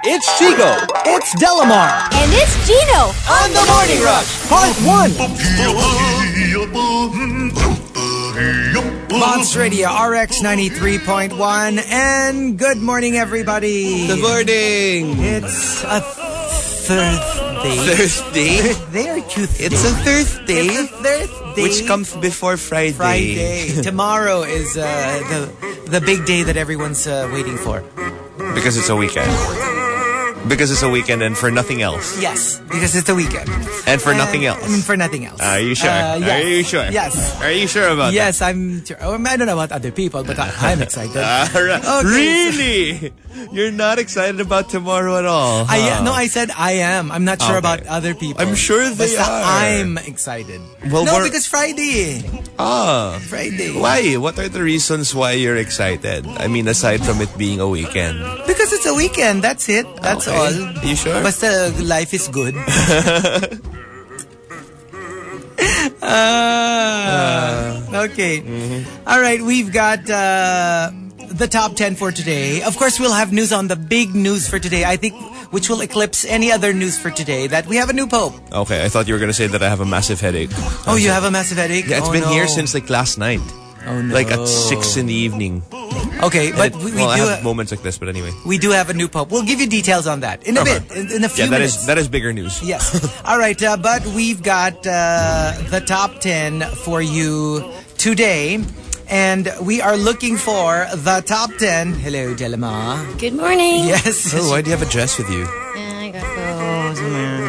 It's Chigo. It's Delamar. And it's Gino. On the Morning Rush, Part 1. Monster Radio, RX 93.1. And good morning, everybody. Good morning. It's a Thursday. Thursday? Or Tuesday? It's a Thursday. It's a Thursday. Which comes before Friday. Tomorrow is the big day that everyone's waiting for. Because it's a weekend. Because it's a weekend and for nothing else. Yes, because it's the weekend. And for nothing else. I mean, for nothing else. Are you sure? Yes. Are you sure? Yes. Are you sure about that? Yes, I'm sure. I don't know about other people, but I'm excited. Okay, really? You're not excited about tomorrow at all? Huh? No, I said I am. I'm not sure about other people. I'm sure they are. I'm excited. Well, because Friday. Friday. Why? What are the reasons why you're excited? I mean, aside from it being a weekend. Because it's a weekend. That's it. That's all. Are you sure? Basta life is good. Okay. Mm-hmm. All right. We've got the top 10 for today. Of course, we'll have news on the big news for today. I think which will eclipse any other news for today, that we have a new pope. Okay. I thought you were going to say that I have a massive headache. Oh, you have a massive headache? Yeah, it's been here since like last night. Oh, no. Like at 6 in the evening. Okay, but we I have moments like this, but anyway. We do have a new pope. We'll give you details on that in a bit, in a few minutes. That is bigger news. Yes. All right, but we've got the top 10 for you today. And we are looking for the top 10. Hello, Delamar. Good morning. Yes. Oh, why do you have a dress with you? I gotta go somewhere.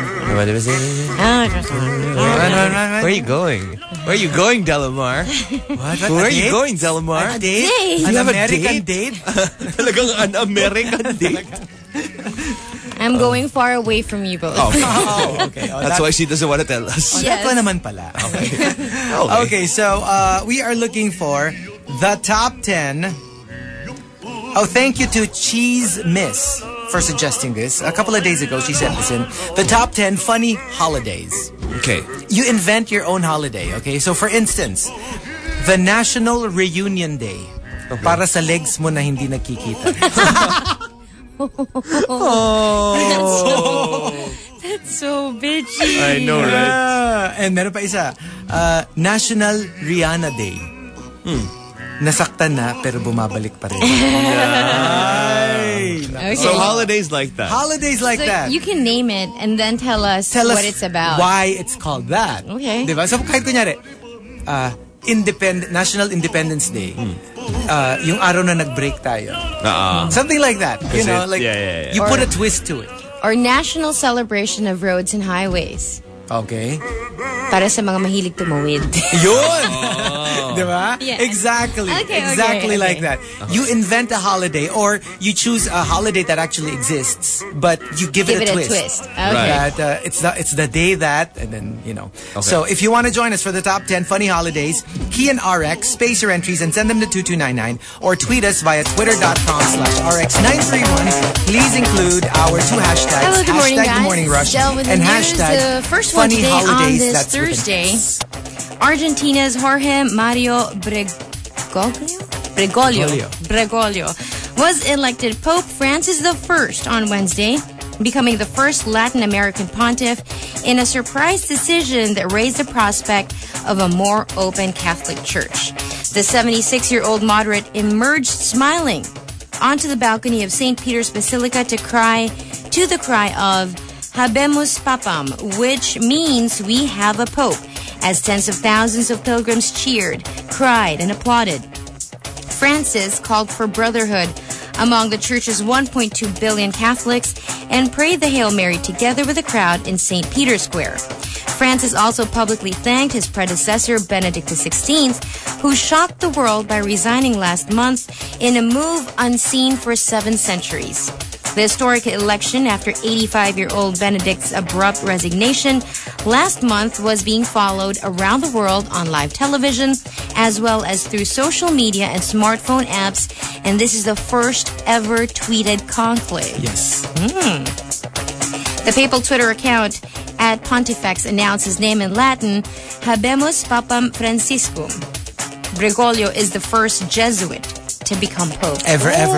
Where are you going? Where are you going, Delamar? What? Where are you going, Delamar? A date? Date? An You have a American date? date? Talagang an American date? I'm going far away from you both. Oh, okay. Oh, That's why she doesn't want to tell us. Yes. That pa naman pala. Okay. Okay, so we are looking for the top 10. Oh, thank you to Cheese Miss for suggesting this. A couple of days ago, she sent this in. The top 10 funny holidays. Okay. You invent your own holiday, okay? So for instance, the National Reunion Day. Okay. Para sa legs mo na hindi nakikita. That's so bitchy. I know, right? And meron pa isa. National Rihanna Day. Nasaktan na pero bumabalik pa rin. Okay. So holidays like that. Holidays like So that. you can name it and then tell us what it's about. Why it's called that. Okay. Diba? So kahit kunyari, National Independence Day. Yung araw na nag-break tayo. Something like that. You know, like you put a twist to it. Or National Celebration of Roads and Highways. Okay. Para sa mga mahilig tumawid. Yun! Diba? Yeah. Exactly. Okay, exactly okay. like that. You invent a holiday or you choose a holiday that actually exists, but you give it a twist. Okay. That it's the day that, and then, you know. Okay. So if you want to join us for the top 10 funny holidays, key in RX, space your entries, and send them to 2299, or tweet us via twitter.com/RX931. Please include our two hashtags. Hello, good morning, hashtag guys. The Morning Rush Del with and the news. hashtag The first one funny today holidays. on this That's Thursday. Argentina's Jorge Mario Bergoglio was elected Pope Francis I on Wednesday, becoming the first Latin American pontiff in a surprise decision that raised the prospect of a more open Catholic Church. The 76-year-old moderate emerged smiling onto the balcony of St. Peter's Basilica to the cry of Habemus Papam, which means we have a Pope, as tens of thousands of pilgrims cheered, cried, and applauded. Francis called for brotherhood among the church's 1.2 billion Catholics and prayed the Hail Mary together with the crowd in St. Peter's Square. Francis also publicly thanked his predecessor, Benedict XVI, who shocked the world by resigning last month in a move unseen for 7 centuries. The historic election after 85-year-old Benedict's abrupt resignation last month was being followed around the world on live television as well as through social media and smartphone apps, and this is the first ever tweeted conclave. Yes. The papal Twitter account at Pontifex announced his name in Latin, Habemus Papam Franciscum. Bergoglio is the first Jesuit to become Pope. Ever.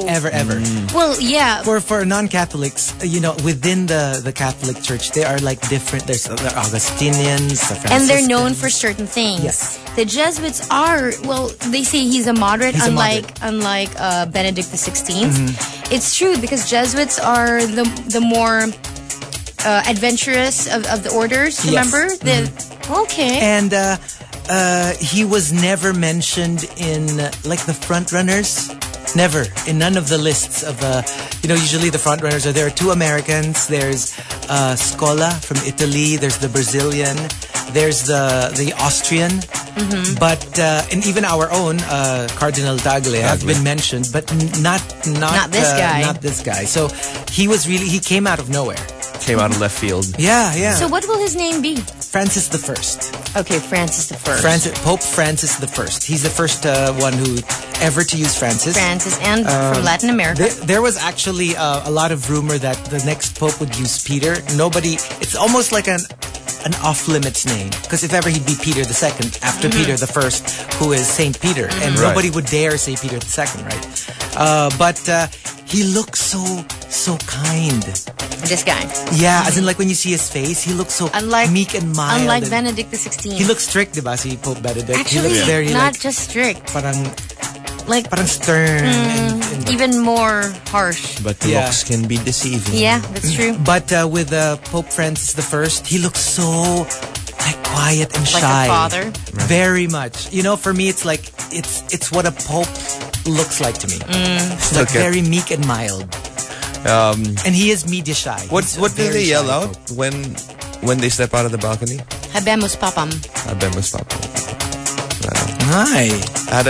Ever. Well, yeah. For non-Catholics, within the Catholic Church, they are like different. There's the Augustinians, the Franciscans. And they're known for certain things. Yes. The Jesuits are, they say he's a moderate, He's unlike Benedict XVI. It's true because Jesuits are the more adventurous of the orders, remember? Okay. And he was never mentioned in the front runners. Never. In none of the lists of usually the front runners there are two Americans. There's Scola from Italy. There's the Brazilian. There's the Austrian. But and even our own Cardinal Tagle has been mentioned, but not this guy. Not this guy. So he came out of nowhere. Came out of left field. Yeah. So what will his name be? Francis the First. Okay, Francis the First. Pope Francis the First. He's the first one who ever to use Francis. And from Latin America. There was actually a lot of rumor that the next Pope would use Peter. It's almost like an off-limits name. Because if ever he'd be Peter II, after Peter the First, who is Saint Peter. And nobody would dare say Peter II, right? But he looks so kind. This guy. Yeah, as in when you see his face, he looks so meek and mild. Unlike Benedict XVI. He looks strict, diba, si Pope Benedict? Actually, he looks very not just strict. Parang stern. And even more harsh. But looks can be deceiving. Yeah, that's true. But with Pope Francis the First, he looks so quiet and shy. Like a father. Right. Very much. For me, it's it's what a pope looks like to me. It's very meek and mild. And he is media shy. What do they yell out when they step out of the balcony? Habemus Papam. Habemus Papam. Hi. I had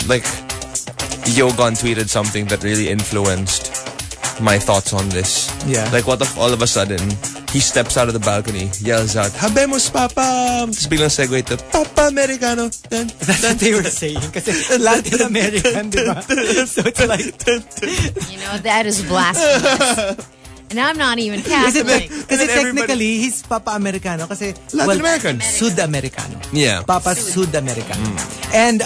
Yogon tweeted something that really influenced my thoughts on this. Yeah. What if all of a sudden he steps out of the balcony, yells out, Habemus Papam! Tapos biglang segue to Papa Americano. That's what they were saying. Kasi Latin American, diba? So it's that is blasphemous. And I'm not even Catholic. Kasi technically, he's Papa Americano. Kasi, Latin American. Sud-Americano. Yeah. Papa Sud-Americano. And,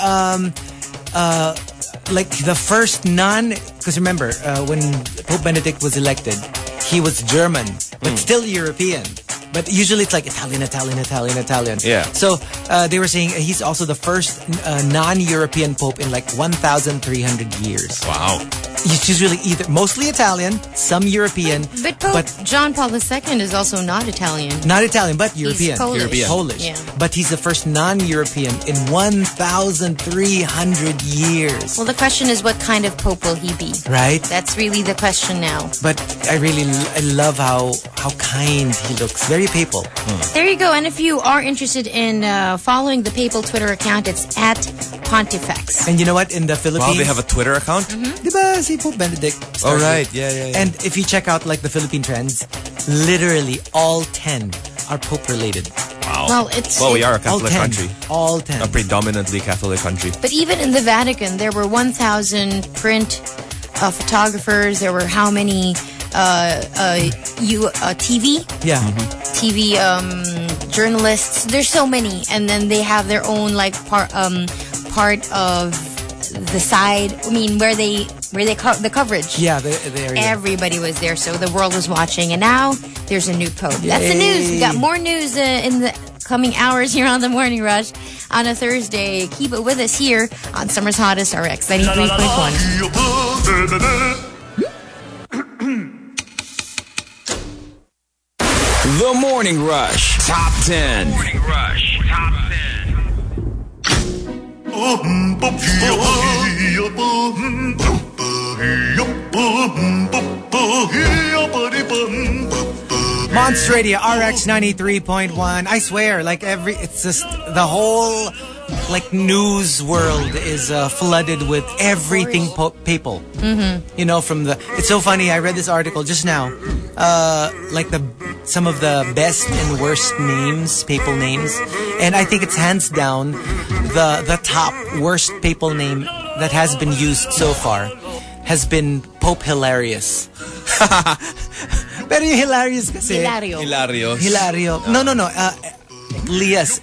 the first because remember, when Pope Benedict was elected, he was German, but still European. But usually it's Italian. Yeah. So they were saying he's also the first non-European Pope in 1,300 years. Wow. He's usually mostly Italian, some European. But Pope John Paul II is also not Italian. Not Italian, but European. He's Polish. Polish. Yeah. But he's the first non-European in 1,300 years. Well, the question is, what kind of Pope will he be? Right. That's really the question now. But I love how kind he looks. Very papal. There you go. And if you are interested in following the papal Twitter account, it's at Pontifex. And you know what? In the Philippines... Wow, they have a Twitter account? Diba si Pope Benedict started. Oh, right. Yeah. And if you check out the Philippine trends, literally all 10 are Pope related. Wow. Well, we are a Catholic country. All 10. A predominantly Catholic country. But even in the Vatican, there were 1,000 print photographers. There were how many TV? Yeah. TV journalists. There's so many. And then they have their own part of the side. I mean, where they the coverage. Yeah, the area. Everybody was there, so the world was watching. And now there's a new Pope. That's the news. We got more news in the coming hours here on the Morning Rush on a Thursday. Keep it with us here on Summer's Hottest RX 93.1. The Morning Rush Top 10. Morning Rush Top 10. Monster Radio RX 93.1. I swear, it's just the whole news world is flooded with everything papal. From it's so funny. I read this article just now. Some of the best and worst names, papal names, and I think it's hands down the top worst papal name that has been used so far has been Pope Hilarious. Pero yung Hilarious kasi... Hilario. No. Lius.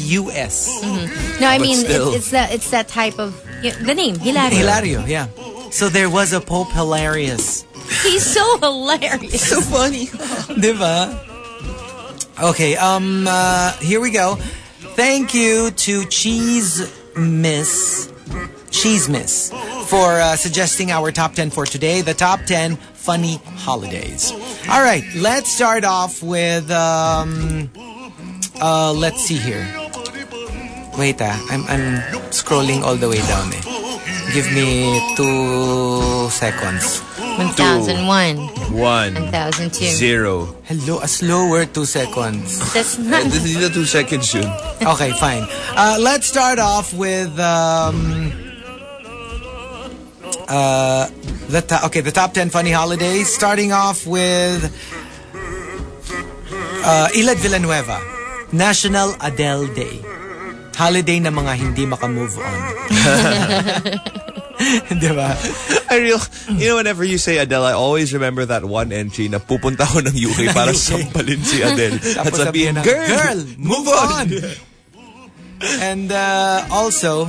L-I-U-S. No, I mean, it's that type of... the name, Hilario. Hilario, yeah. So there was a Pope hilarious. He's so hilarious. So funny. Diba? Okay, here we go. Thank you to Cheese Miss for suggesting our top 10 for today. The top 10 funny holidays. All right, let's start off with, let's see here. Wait, I'm scrolling all the way down. Give me 2 seconds. 1001. 1. 1002. 0. Hello, a slower 2 seconds. That's not... This is the 2 seconds yun. Okay, fine. Let's start off with the top 10 funny holidays. Starting off with Ilad Villanueva, National Adele Day. Holiday na mga hindi maka-move on. Diba? You know, whenever you say Adele, I always remember that one entry na pupunta ko ng UK para sampalin si Adele. At sabihin, girl, move on! And also,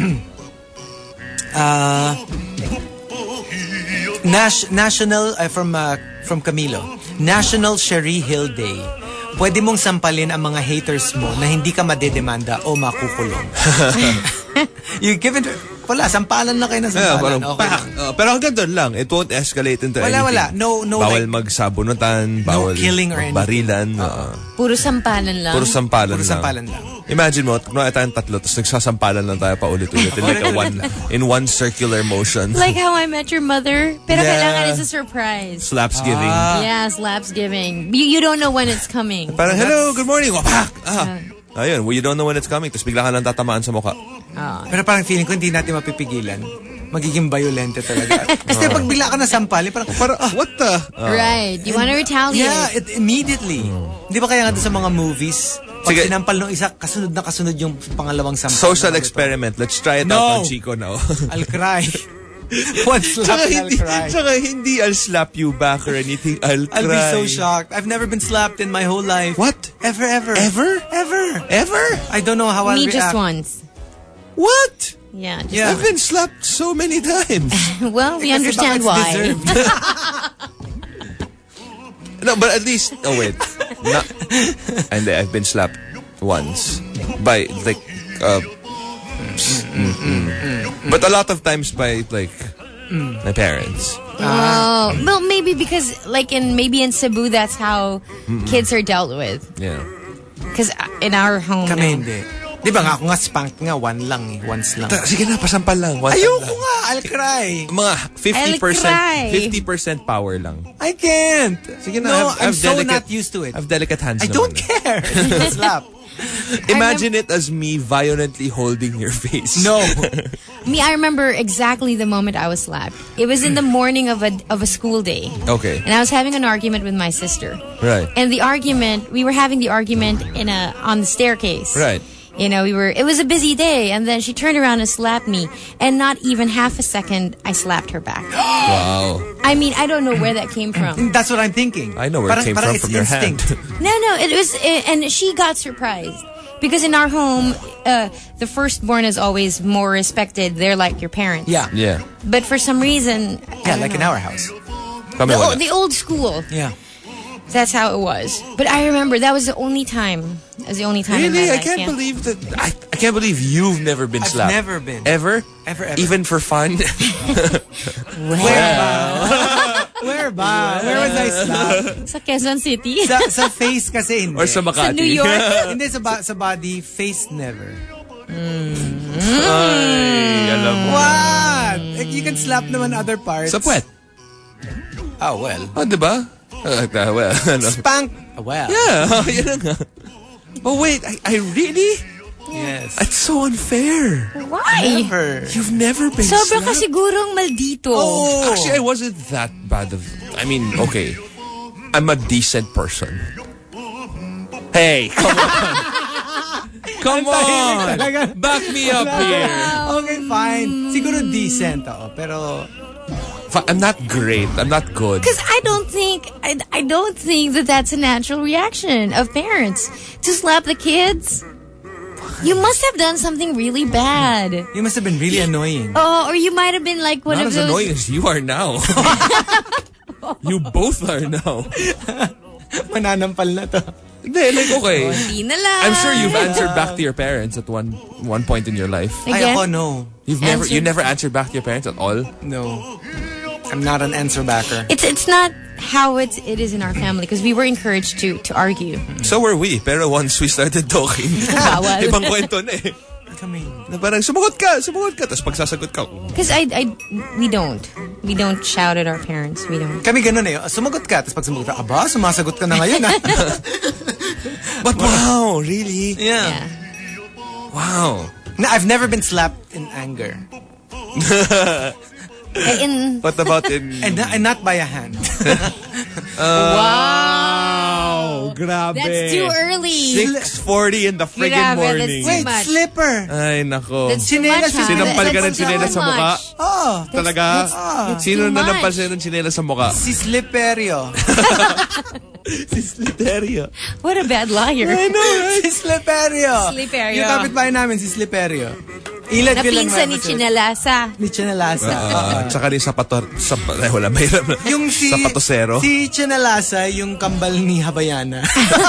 National, from Camilo, National Sherry Hill Day. Pwede mong sampalin ang mga haters mo na hindi ka madedemanda o makukulong. You give it... Wala, sampalan na kayo na sampalan. Okay. Pero hanggang doon lang. It won't escalate into anything. Wala. No, bawal like, magsabunutan. Bawal killing or anything. Barilan. Puro sampalan lang. Puro sampalan lang. Imagine mo, kung tayong tatlo, tapos nagsasampalan lang tayo pa ulit-ulit in one circular motion. Like How I Met Your Mother. Pero kailangan it's a surprise. Slaps giving. Yeah, slaps giving. You don't know when it's coming. Parang, hello, good morning. Wapak! Ayun, you don't know when it's coming, tapos bigla ka lang tatamaan sa mukha. Pero parang feeling ko hindi natin mapipigilan. Magiging violente talaga. Kasi pag bigla ka na sampali, parang what the? Right. You want to retaliate. Yeah, immediately. Di ba kaya nga doon sa mga movies, pag sinampal nung isa, kasunod na kasunod yung pangalawang sampal. Social experiment. Let's try it out on Chico now. I'll cry. One slap and I'll cry. Tsaka hindi I'll slap you back or anything. I'll cry. I'll be so shocked. I've never been slapped in my whole life. What? Ever? Ever? I don't know how I'll react. Me just once. What? Yeah. I've been slapped so many times. Well, we understand why. No, but at least... Oh, wait. And I've been slapped once. By, like... But a lot of times by, like... my parents. Oh, well, maybe because, like, maybe in Cebu, that's how kids are dealt with. Yeah. Because in our home... Kami hindi. Di ba nga, ako nga spanked nga, once lang. Sige na, pasampal lang. Ayoko nga, I'll cry. Mga 50% power lang. I can't. Sige na, no, I'm so not used to it. I have delicate hands I don't care. Slap. Imagine it as me violently holding your face. No. I remember exactly the moment I was slapped. It was in the morning of a school day. Okay. And I was having an argument with my sister. Right. And we were having the argument on the staircase. Right. You know, it was a busy day, and then she turned around and slapped me, and not even half a second, I slapped her back. Wow. I mean, I don't know where that came from. That's what I'm thinking. I know where it came from your hand. No, it was, and she got surprised. Because in our home, the firstborn is always more respected. They're like your parents. Yeah. But for some reason... Yeah, like in our house. The old school. Yeah. That's how it was. But I remember that was the only time. That was the only time in my life. I can't believe that. I can't believe you've never been slapped. I've never been. Ever? Ever. Even for fun? Where ba? Where was I slapped? Sa Quezon City? sa face kasi hindi. Or sa Makati? Sa New York? Hindi, sa body, face never. Ay, alam mo. What? You can slap naman other parts. Sa puwet? Oh, well. Oh, diba? Well, Spank. Well. Yeah, yun na nga. Oh, wait. I really? Yes. It's so unfair. Why? Never. You've never been Sobra slapped? ka sigurong maldito. Oh. Actually, I wasn't that bad of... I mean, okay. I'm a decent person. Hey, come on. Come on. Back me up here. Okay, fine. Siguro decent ako, pero... I'm not great. I'm not good. Because I don't think that that's a natural reaction of parents to slap the kids. You must have done something really bad. You must have been really annoying. Oh, or you might have been like one Not of as those. annoying as you are now. You both are now. Mananampal na to. Hindi, like, okay. Di na lang. I'm sure you've answered back to your parents at one point in your life. Ay, Again? ako, no. You never answered back to your parents at all? No. I'm not an answer backer. It's not how it is in our family because we were encouraged to argue. So were we. Pero once we started talking, Bawal. ibang kwento na eh. Kami. Na parang sumagot ka. Tapos pagsasagot ka. Because we don't shout at our parents. We don't. Kami ganun eh. Sumagot ka. Tapos pag sumagot ka, aba, sumasagot ka na ngayon ah. But wow, really? Yeah. Wow. No, I've never been slapped in anger. What about in... And not by a hand. Wow. Grabe. That's too early. 6:40 in the friggin' Grabe, morning. that's too Wait, much. slipper. Ay, nako. That's too much, ha? Sinampal ka ng That's tsinelas too sa mukha? much. Oh. Talaga? That's Sino too na much. nampal sa'yo ng tsinelas sa mukha? Si Slipperio. Si Sliterio. What a bad liar. I know, right? Si Slipperio. Slipperio. Yung kapitbahay namin, si Slipperio. Ilan Napinsa ni Chinalasa. Ni Chinalasa. Tsaka rin wala, mahirap na. Yung si... Sapatosero. Si Chinalasa, yung kambal ni Habayana.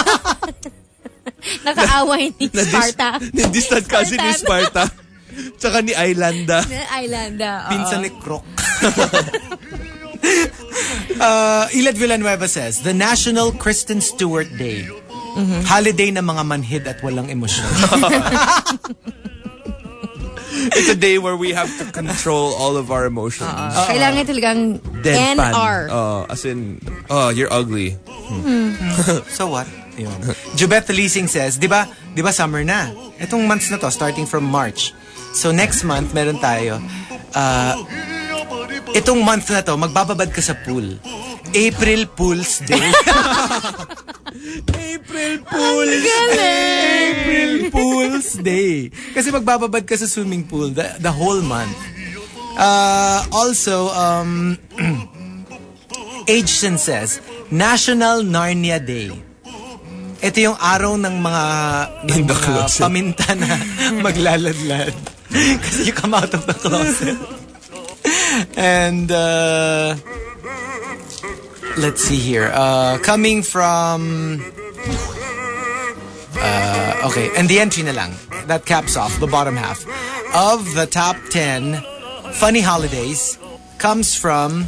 Nakaaway ni Sparta. Ni distant cousin ni Sparta. Tsaka ni Islanda. Islanda. Pinsan ni Croc. Ilad Villanueva says, the National Kristen Stewart Day. Holiday ng mga manhid at walang emosyon. It's a day where we have to control all of our emotions. Kailangan talagang Deadpan. NR. As in, you're ugly. So what? Yun. Jubeth Leasing says, di ba summer na? Itong months na to, starting from March. So next month, meron tayo. Itong month na to, magbababad ka sa pool. April Fool's Day. April Fool's Day. April Fool's Day. Kasi magbababad ka sa swimming pool the whole month. Also, Ageson says, National Narnia Day. Ito yung araw ng mga paminta na maglaladlad. Kasi you come out of the closet. And let's see here. Coming from okay, and the entry na lang that caps off the bottom half of the top 10 funny holidays comes from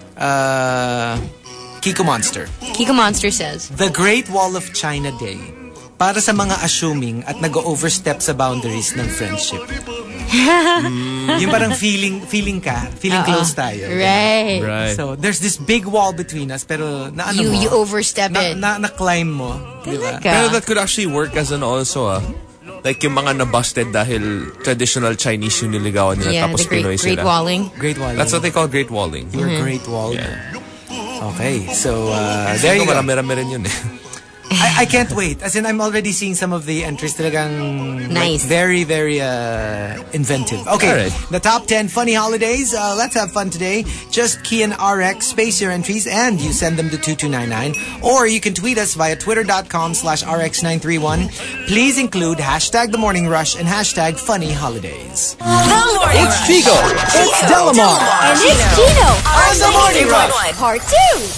Kiko Monster. Kiko Monster says, The Great Wall of China Day. Para sa mga assuming at nag-overstep sa boundaries ng friendship. Yung parang feeling close tayo. Right. So, there's this big wall between us, pero You overstep it. Na-climb mo. Diba? Pero that could actually work as an also, like yung mga na-busted dahil traditional Chinese yung niligawan nila Yeah, tapos the Pinoy great sila. walling. Great Wall. That's what they call great walling. You're Great Wall. Yeah. Okay, so there you go. Marami-rami rin yun eh. I can't wait. As in, I'm already seeing some of the entries talagang Nice. like, very, very inventive. Okay, Alright. The top 10 funny holidays. Let's have fun today. Just key in RX, space your entries, and you send them to 2299. Or you can tweet us via twitter.com/RX931. Please include hashtag The Morning Rush and hashtag Funny Holidays. The Morning It's Rush. Chico. It's Delamar. And it's Gino On The Morning Rush. Part 2.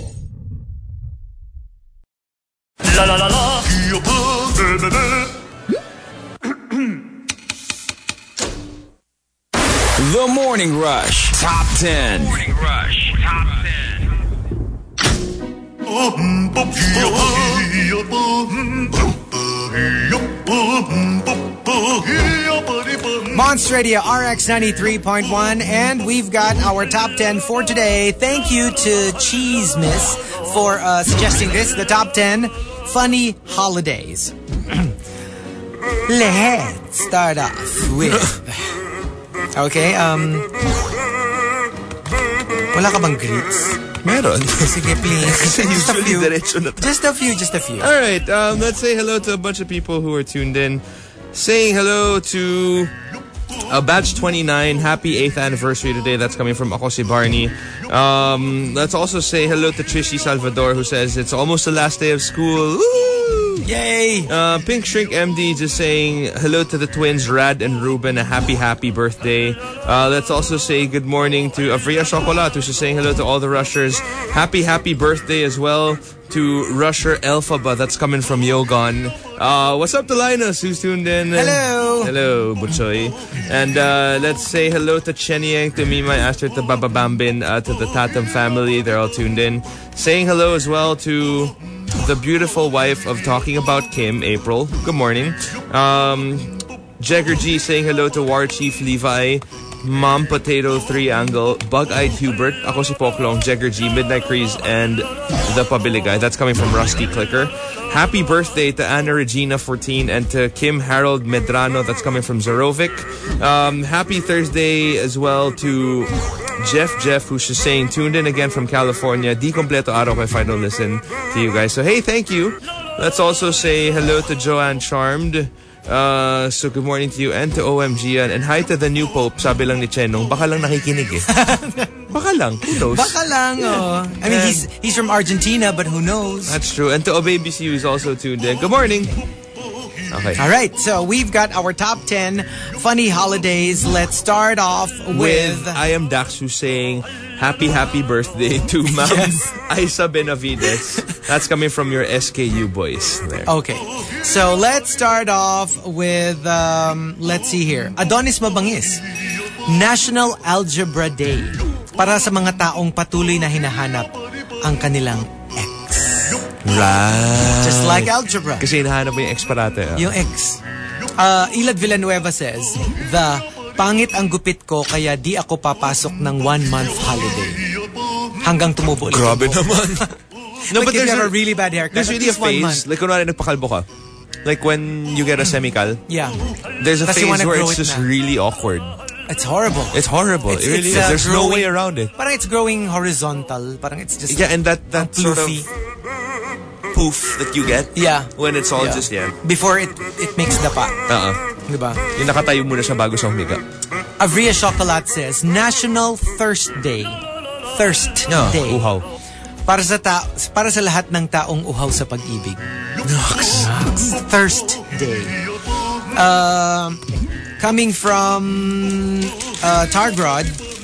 La la la la. The Morning Rush Top 10. Morning Rush Top 10. Monster Radio RX 93.1, and we've got our top 10 for today. Thank you to Cheese Miss for suggesting this, the top 10 funny holidays. Let's start off with... Okay, wala ka bang greets? Meron. Sige, please. Just a few. Diretso na to. Just a few. All right, let's say hello to a bunch of people who are tuned in. Saying hello to Batch 29. Happy 8th anniversary today. That's coming from Ako si Barney. Let's also say hello to Trishy Salvador, who says it's almost the last day of school. Woo! Yay! Pink Shrink MD just saying hello to the twins Rad and Ruben, a happy birthday. Let's also say good morning to Avria Chocolat, who's just saying hello to all the rushers. Happy birthday as well to Rusher Elphaba, that's coming from Yogon. What's up to Linus, who's tuned in? Hello, Butchoy. And let's say hello to Chenyang, to Mimay, Aster, to Baba Bambin, to the Tatam family. They're all tuned in. Saying hello as well to the beautiful wife of Talking About Kim, April. Good morning. Jagger G saying hello to War Chief Levi, Mom Potato Triangle, Bug-Eyed Hubert, ako si Poklong, Jagger G, Midnight Crease, and the Pabiligay. That's coming from Rusty Clicker. Happy birthday to Anna Regina 14 and to Kim Harold Medrano. That's coming from Zorovic. Happy Thursday as well to Jeff, who's just saying tuned in again from California. Di completo araw if I don't listen to you guys. So hey, thank you. Let's also say hello to Joanne Charmed. So good morning to you and to OMG and hi to the new Pope. Sabi lang ni Chenong, baka lang nakikinig eh. Baka lang, who knows? Baka lang, oh. I mean, he's from Argentina, but who knows? That's true. And to OBBC, who's also tuned in. Good morning. Okay. All right, so we've got our top 10 funny holidays. Let's start off with I am Daxu saying happy birthday to Ma'am Aisa Benavides. That's coming from your SKU boys there. Okay. So let's start off with let's see here. Adonis Mabangis. National Algebra Day. Para sa mga taong patuloy na hinahanap ang kanilang ex. Right. Just like algebra. Kasi hinahanap mo yung ex parate. Yung ex. Ilad Villanueva says, pangit ang gupit ko kaya di ako papasok ng 1-month holiday. Hanggang tumubo ulit. Grabe naman. No, but there's a really bad haircut. There's really a phase. Like kunwari nagpakalbo ka. Like when you get a semical. Yeah. There's a phase where it's just really awkward. It's horrible. It really is. There's no way around it. Parang it's growing horizontal. Parang it's just and that sort of poof that you get. Yeah. When it's all just before it makes the pa. Diba? Yung nakatayo muna siya bago siya humiga. Avria Chocolat says National Thirst Day. Thirst Day. Uhaw. Para sa lahat ng taong uhaw sa pag-ibig. Thirst Day. Coming from Targrod,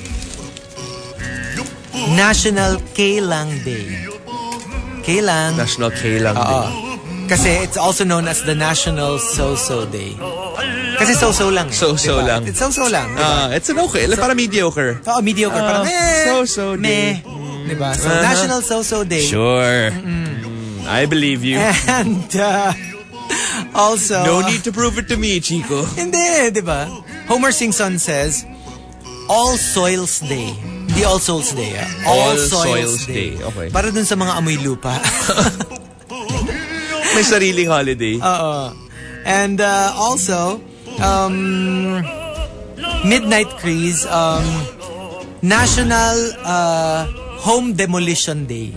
National Kailang Day. Kailang. National Kailang Day. Kasi it's also known as the National So-So Day. Kasi so-so lang. So-so diba? lang. It's so-so lang. Diba? It's an okay. Para mediocre. Mediocre. Parang so-so day. Diba? So, National So-So Day. Sure. I believe you. And also, no need to prove it to me, Chico. Hindi, diba? Homer Simpson says, All Soils Day. The All Souls Day. All Soils Day. Okay. Para dun sa mga amoy lupa. May sariling holiday. And also, Midnight Crease, National Home Demolition Day.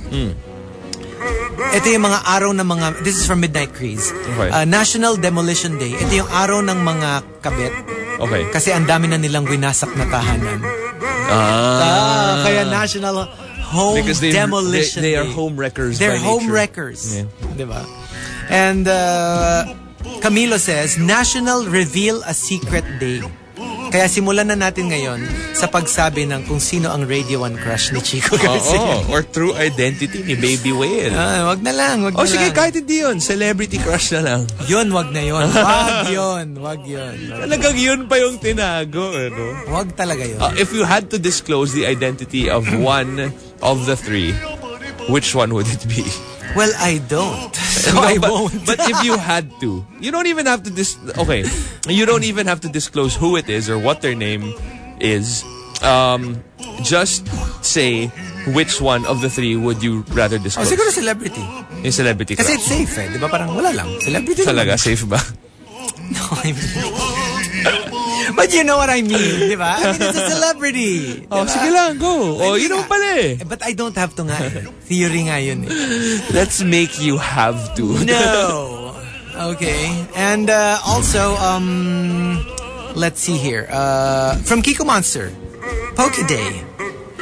Ito yung mga araw ng mga... This is from Midnight Crease. Okay. National Demolition Day. Ito yung araw ng mga kabit. Okay. Kasi ang dami na nilang winasak na tahanan. Kaya National Home Demolition Day. They Day. are home wreckers. They're by home nature. wreckers. Yeah. Diba? And Camilo says, National Reveal a Secret Day. Kaya simulan na natin ngayon sa pagsabi ng kung sino ang Radio 1 crush ni Chico Garcia. Or true identity ni Baby Whale. Wag na lang. Sige, kahit hindi yun. Celebrity crush na lang. Yun, wag na yun. Wag yun. Talagang yun pa yung tinago. Ano? Wag talaga yun. If you had to disclose the identity of one of the three, which one would it be? Well, I don't. So I won't. But if you had to, you don't even have to you don't even have to disclose who it is or what their name is. Just say which one of the three would you rather disclose? Siguro celebrity. Yung celebrity crush. Kasi it's safe eh. Di ba parang wala lang. Celebrity talaga, safe ba? No, I mean... But you know what I mean, di ba? I mean, it's a celebrity. Diba? Sige lang, go. You know pala eh. But I don't have to nga eh. Theory nga yun eh. Let's make you have to. No. Okay. And also, let's see here. From Kiko Monster, Poke Day.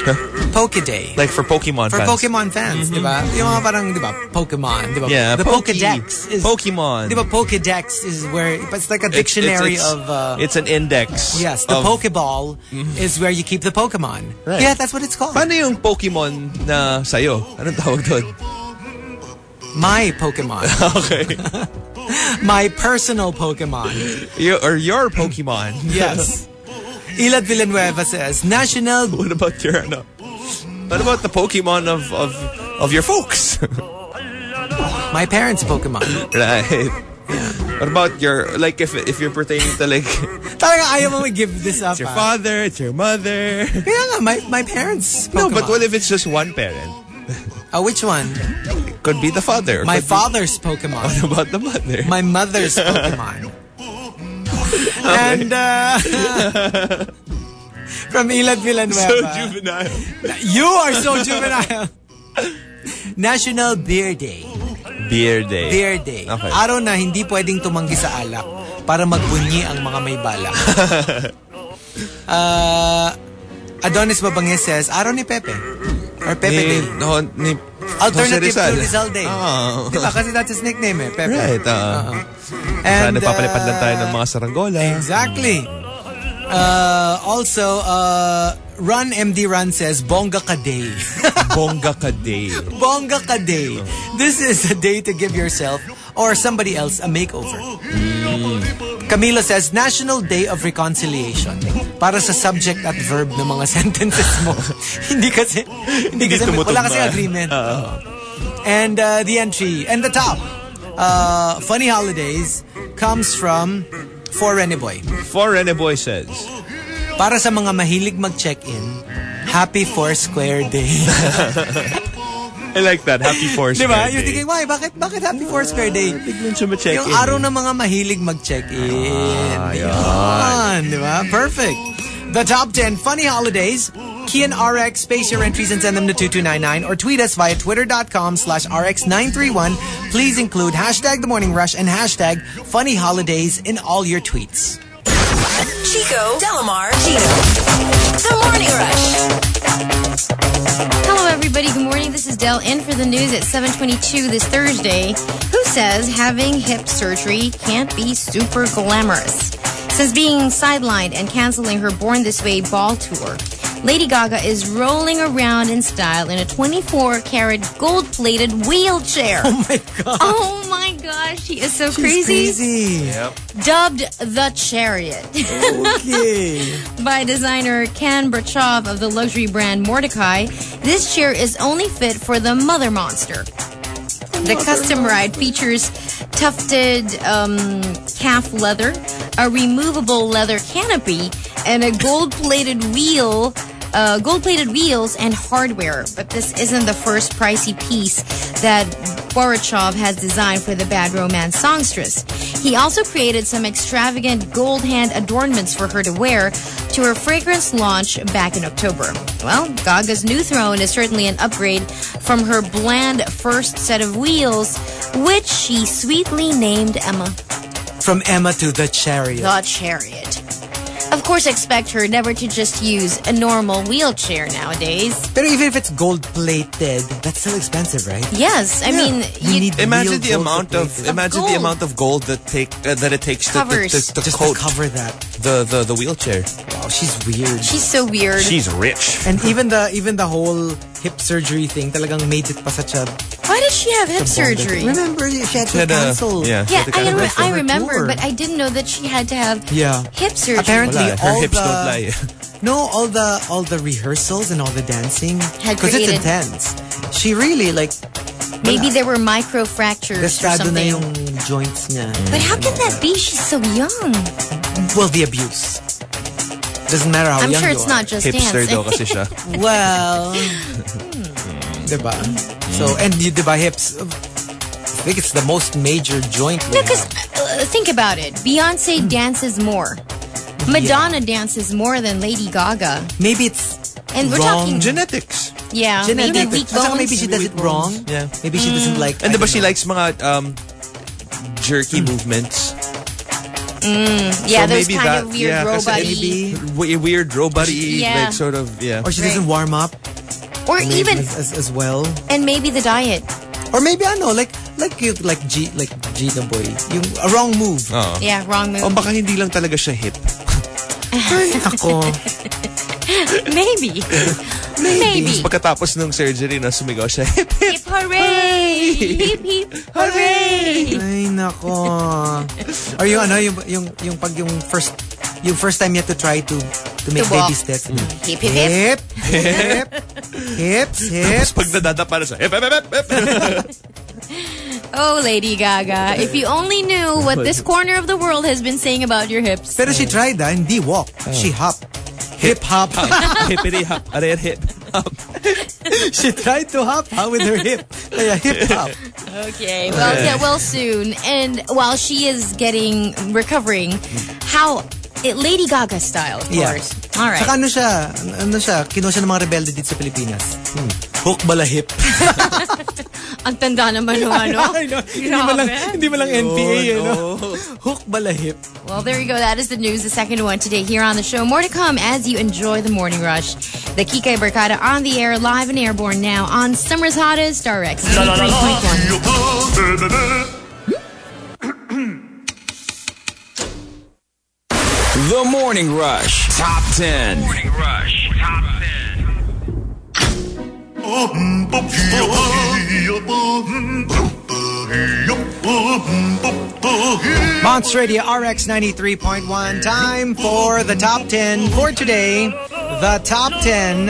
Pokeday. Like for Pokemon For fans. Pokemon fans, di ba? Yung mga parang, di ba, Pokemon, di ba? Yeah, the Pokedex is... Pokemon. Di ba, Pokedex is where... It's like a dictionary of... it's an index. Yes, the of, Pokeball is where you keep the Pokemon. Right. Yeah, that's what it's called. Paano yung Pokemon na sa'yo? Anong tawag doon? My Pokemon. Okay. My personal Pokemon. Your Pokemon. Yes. Ilad Villanueva says, National... What about your ano? What about the Pokemon of your folks? My parents' Pokemon. Right. What about your, like, if you're pertaining to like... Talaga ayaw mo give this up. It's your father, it's your mother. Kaya nga, my parents' Pokemon. No, but what if it's just one parent? Which one? Could be the father. My father's Pokemon. What about the mother? My mother's Pokemon. And from Ilad Villanueva. So juvenile. You are so juvenile. National Beer Day. Beer Day. Beer Day. Okay. Araw na hindi pwedeng tumanggi sa alak para magbunyi ang mga may balak. Adonis Babangis says, araw ni Pepe. Or Pepe Day. Ni Alternative Jose to Rizal Day. Oh. Diba? Kasi that's his nickname eh, Pepe. Right. And nagpapalipad lang tayo ng mga saranggola. Exactly. Also, Run MD Run says, Bongga ka day. Bongga ka day. Bongga ka day. This is a day to give yourself or somebody else a makeover. Camila says, National Day of Reconciliation. Para sa subject at verb ng mga sentences mo. hindi kasi wala kasi agreement. And the entry, and the top, Funny Holidays comes from For Rene Boy. For Rene Boy says, para sa mga mahilig mag-check-in, Happy Foursquare Day. I like that. Happy Foursquare diba? Day. You're thinking, why? Bakit Happy Foursquare Day? Biglang siya ma-check-in. Yung araw ng mga mahilig mag-check-in. Yan. Diba? Perfect. The top 10 funny holidays. Key and RX, space your entries and send them to 2299 or tweet us via twitter.com/RX931. Please include hashtag The Morning Rush and hashtag funny holidays in all your tweets. Chico, Delamar, Gino. The Morning Rush. Hello, everybody. Good morning. This is Del in for the news at 7:22 this Thursday. Who says having hip surgery can't be super glamorous? Since being sidelined and canceling her Born This Way ball tour, Lady Gaga is rolling around in style in a 24-karat gold-plated wheelchair. Oh my God. Oh my gosh, she is so She's crazy. Yep. Dubbed the Chariot. Okay. By designer Ken Brachov of the luxury brand Mordecai, this chair is only fit for the mother monster. The custom ride features tufted calf leather, a removable leather canopy, and a gold-plated wheels and hardware. But this isn't the first pricey piece that Borachov has designed for the Bad Romance songstress. He also created some extravagant gold hand adornments for her to wear to her fragrance launch back in October. Well, Gaga's new throne is certainly an upgrade from her bland first set of wheels, which she sweetly named Emma. From Emma to the Chariot. The Chariot. Of course, expect her never to just use a normal wheelchair nowadays. But even if it's gold-plated, that's still expensive, right? Yes, I mean, You need Imagine real the amount of gold. gold that it takes to Covers. just coat to cover that. the wheelchair. Wow, she's weird. She's so weird. She's rich. And even the whole hip surgery thing talagang made it pa such a... Why did she have hip surgery? Remember, she had to cancel. Yeah, Yeah, I her remember, tour. but I didn't know that she had to have hip surgery. Apparently, Wala, her all hips the... don't lie. No, all the rehearsals and all the dancing. Had Because it's created- intense. She really, like... Maybe there were micro fractures or Gastado na something. yung joints niya. But how can that be? She's so young. Well, the abuse. Doesn't matter how I'm young sure you it's are. not just Hipster dancing. daw kasi siya. Well... Diba? So, and you diba hips... I think it's the most major joint we No, because have. think about it. Beyonce dances more. Madonna dances more than Lady Gaga. Maybe it's And we're wrong. talking... Genetics. Yeah, maybe weak At saka bones. maybe she does it wrong. Yeah. Maybe she doesn't like... And I diba don't she know. likes mga jerky movements? Yeah, So those maybe kind that- of weird yeah, kasi robot-y. Weird robot-y, Yeah. like sort of, yeah. Or she doesn't warm up Or even, as well. and maybe the diet. Or maybe Gina Boy. Yung a wrong move. Oo. Yeah, wrong O move. baka hindi lang talaga siya hip. Ako. Maybe. Maybe. Pagkatapos ng surgery na sumigaw siya, hip, hip. Hip hooray! Hip hip hooray! Ay, nako. Or yung first time you have to try to make walk. baby steps. Hip hip hip. Hip. Hips. Tapos pag nadadapa na siya, hip, hip, hip, hip. Oh, Lady Gaga, if you only knew what this corner of the world has been saying about your hips. Pero she tried hindi walk. She hop. Hip hop. Hippity hop, aray hip. She tried to hop with her hip. Kaya hip hop. Okay, well, get well soon. And while she is recovering, Lady Gaga style, of Yeah. course. All right. Saka ano siya, kinuha siya ng mga rebelde dito sa Pilipinas. Hook bala hip. Ang tanda naman ng ano. I know. Hindi mo lang NPA, no. Hook bala hip. Well, there you go. That is the news, the second one today here on the show. More to come as you enjoy the morning rush. The Kikay Barkada on the air, live and airborne now on Summer's Hottest, RX 83.1. The Morning Rush Top 10. Morning Rush Top 10. Monster Radio RX 93.1. Time for the top 10 for today. The top 10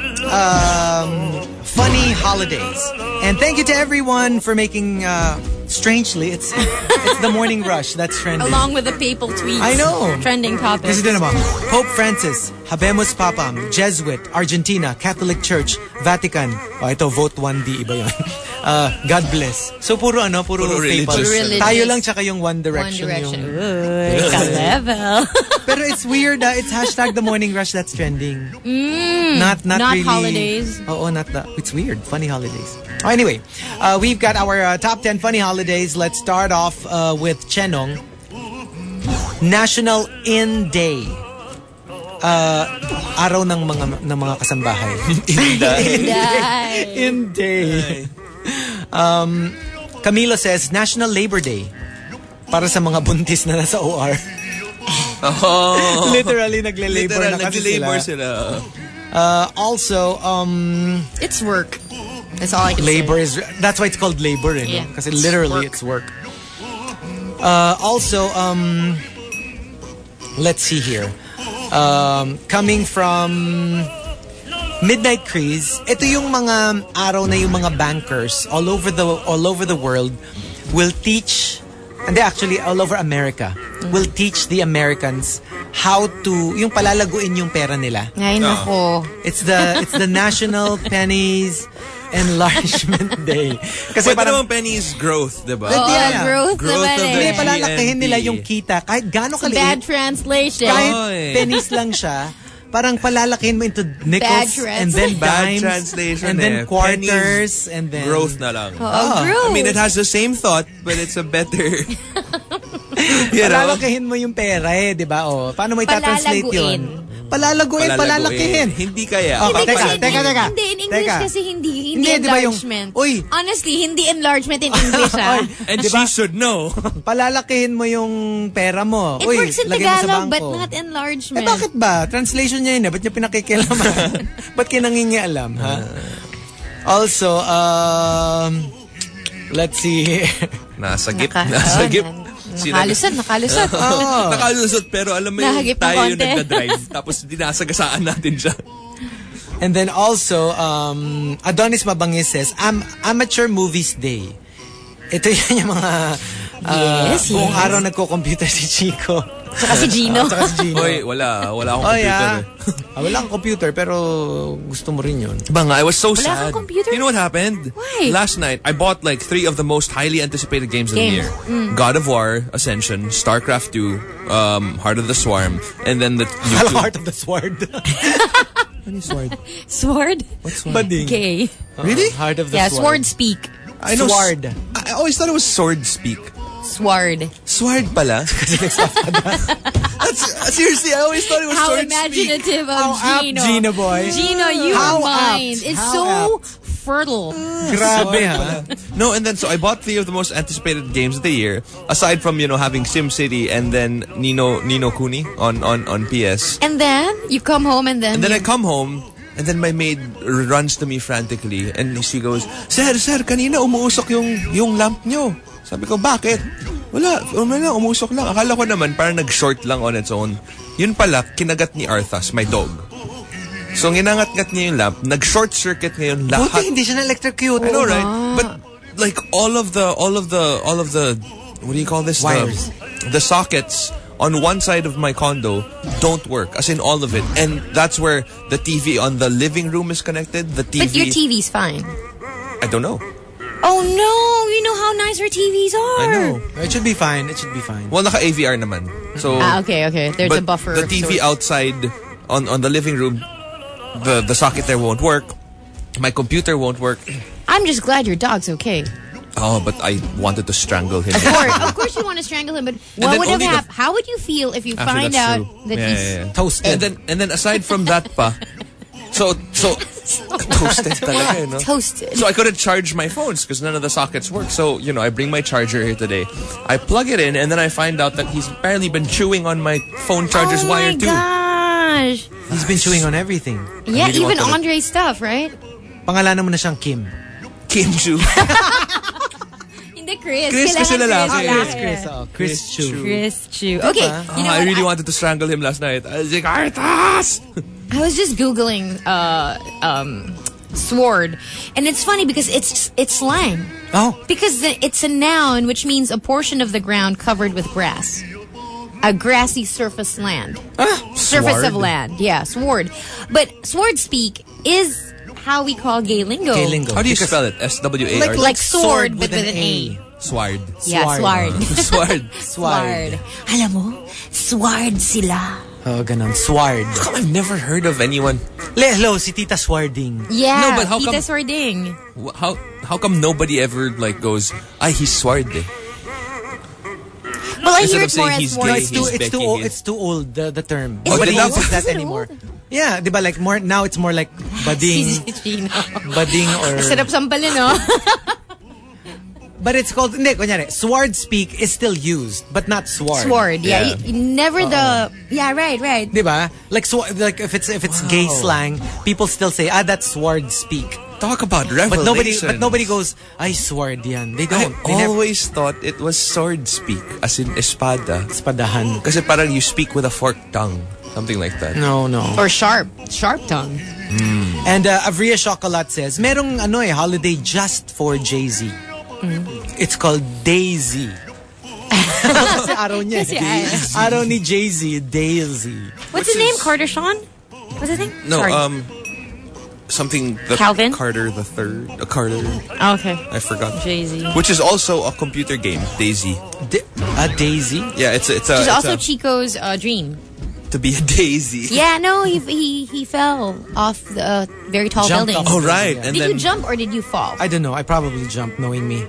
funny holidays. And thank you to everyone for making, strangely, it's the morning rush that's trending. Along with the papal tweets. I know. Trending topics. Kasi din naman, Pope Francis, Habemus Papam, Jesuit, Argentina, Catholic Church, Vatican. Oh, ito, vote 1D, iba yun. God bless. So, puro Puro religious. papal. Puro religious. Tayo lang tsaka yung One Direction. One Direction. Yung, Uy, ka-level. pero it's weird, it's hashtag the morning rush that's trending. Not really. Holidays. Oo, it's weird. Funny holidays. Oh, anyway, we've got our top 10 funny holidays. Let's start off with Chenong. National In Day. Araw ng mga kasambahay. In Day. Camilo says National Labor Day. Para sa mga buntis na nasa OR. Oh. Literally nagle-labor na kasi sila. Also, It's work. That's all I can labor say. that's why it's called labor, Yeah. Kasi literally it's work. Also, let's see here. Coming from Midnight Cruise, ito yung mga araw na yung mga bankers all over the world will teach, and actually all over America, will teach the Americans how to, yung palalaguin yung pera nila. Ay, nako. It's the National Pennies Enlargement Day. Kasi Pwede naman pennies growth, diba? Yeah. Growth Growth naman of the Hindi, eh. palalakihin nila GNP. yung kita. Kahit gaano Bad kaliit, translation. kahit Oy. pennies lang siya, parang palalakihin mo into nickels, Bad and then Bad dimes, translation and then eh. quarters, Pennies, and then growth na lang. Growth. I mean, it has the same thought, but it's a better... you know? Palalakihin mo yung pera di ba? Oh, paano mo i-translate yun? Palalaguin. Hindi kaya. Okay, teka. Hindi, in English Teka. kasi hindi Hindi, di ba yung- enlargement. Uy. Honestly, hindi enlargement in English Oy, And diba? she should know. Palalakihin mo yung pera mo. It Uy, works in lagay mo sa Tagalog, bangko. but not enlargement. Bakit ba? Translation niya yun. Ba't niya pinakikialaman? Ba't kinangingialam, ha? Also, let's see. Nasagip. Nakalusot. Nakalusot, pero alam mo yung Nahagip ng tayo yung konti. nagdadrive, tapos dinasagasaan natin siya. And then also, Adonis Mabangis says, Amateur Movies Day. Ito yan yung mga buong araw nagko-computer si Chico. Tsaka si Gino. Tsaka si Gino. Hoy, wala akong Oh, computer. yeah. Wala akong computer, pero gusto mo rin yun. Bang, I was so Wala sad. kang computer? You know what happened? Why? Last night, I bought like 3 of the most highly anticipated games of the year. God of War, Ascension, StarCraft 2, Heart of the Swarm, and then the YouTube. Heart of the Sword. Ano yung sword? Sword? What's sword? Bading. Okay. Really? Heart of the Yeah, Sword. sword speak. I know Sword. I always thought it was sword speak. Sward. Sword pala? Seriously, I always thought it was How sword speak. imaginative of How Gino. apt, Gino boy. Gino, your How mind apt. is How so fertile. Grabe, ha? No, and then so I bought 3 of the most anticipated games of the year, aside from, having SimCity and then Nino Kuni on PS. And then you come home and then I come home, and then my maid runs to me frantically, and she goes, Sir, kanina umuusok yung lamp nyo. Sabi ko, bakit? Wala, umusok lang. Akala ko naman parang nag-short lang on its own. Yun pala, kinagat ni Arthas, my dog. So, ginangat-ngat niya yung lamp, nag-short circuit ngayon lahat. Buti hindi siya na-electrocute. I know, right? But like all of the what do you call this? Wires. The sockets on one side of my condo don't work, as in all of it. And that's where the TV on the living room is connected. The TV. But your TV's fine. I don't know. Oh no, you know how nice our TVs are. I know. It should be fine. Well, naka-AVR naman. So okay. There's a buffer. The TV outside on the living room, the socket there won't work. My computer won't work. I'm just glad your dog's okay. Oh, but I wanted to strangle him. Of course you want to strangle him, but what would have happened? How would you feel if you find that's out true. that he's toasted. And then aside from that pa, so toasted talaga, no? toasted? So I couldn't charge my phones because none of the sockets work. So, I bring my charger here today. I plug it in, and then I find out that he's apparently been chewing on my phone charger's wire too. Oh my gosh. He's been chewing on everything. Yeah, really even wanted to- Andre's stuff, right? Pangalanan mo na siyang Kim. Kim Chu. Hindi, Chris. Chris kasi Kailangan lalaki. Chris Chu. Chris Chu. Okay, you know I what? really wanted to strangle him last night. I was like, Arthas! I was just Googling sword, and it's funny because it's slang. Oh. Because it's a noun, which means a portion of the ground covered with grass. A grassy surface land. Surface of land. Yeah, sword. But sword speak is how we call gay lingo. Gay lingo. How do you spell it? S-W-A-R-D? Like sword, but with an A. Sword. Yeah, sword. Sword. Sword. Alam mo, sword sila. Oh, ganun. Sward. I've never heard of anyone. Hello, si Tita Swarding. Yeah, No, but how Tita come- Swarding. How come nobody ever goes, he's sword eh? Well, I Instead hear of it more saying as he's more. gay, It's too Becky, old. he's- It's too old. The term. Is Nobody it old? uses that Is it anymore. old? Yeah, diba like more now it's more like bading, bading or. Sarap sampalin, no? But it's called kunyari, sword speak is still used, but not sword. Sword, yeah. Yeah. Never the. Yeah, right. Diba? Like like if it's gay slang, people still say that's sword speak. Talk about revelation. But nobody goes, ay sword yan. They I don't. They never always thought it was sword speak, as in espada. spadahan. Kasi parang you speak with a forked tongue. Something like that. No. Or sharp tongue. And Avria Chocolat says, merong holiday just for Jay-Z. It's called Daisy. Kasi araw niya. Kasi araw. Araw ni Jay-Z, Daisy. What's his name? Carter Sean? What's his name? No, Sorry. something Calvin? Carter the Third. Carter. Oh, okay. I forgot. Jay-Z. Which is also a computer game, Daisy. Daisy? Yeah, it's Which is also Chico's dream. to be a daisy. Yeah, no, he fell off the very tall Jumped building. off. Oh right, Yeah. and Did then you jump or did you fall? I don't know. I probably jumped knowing me.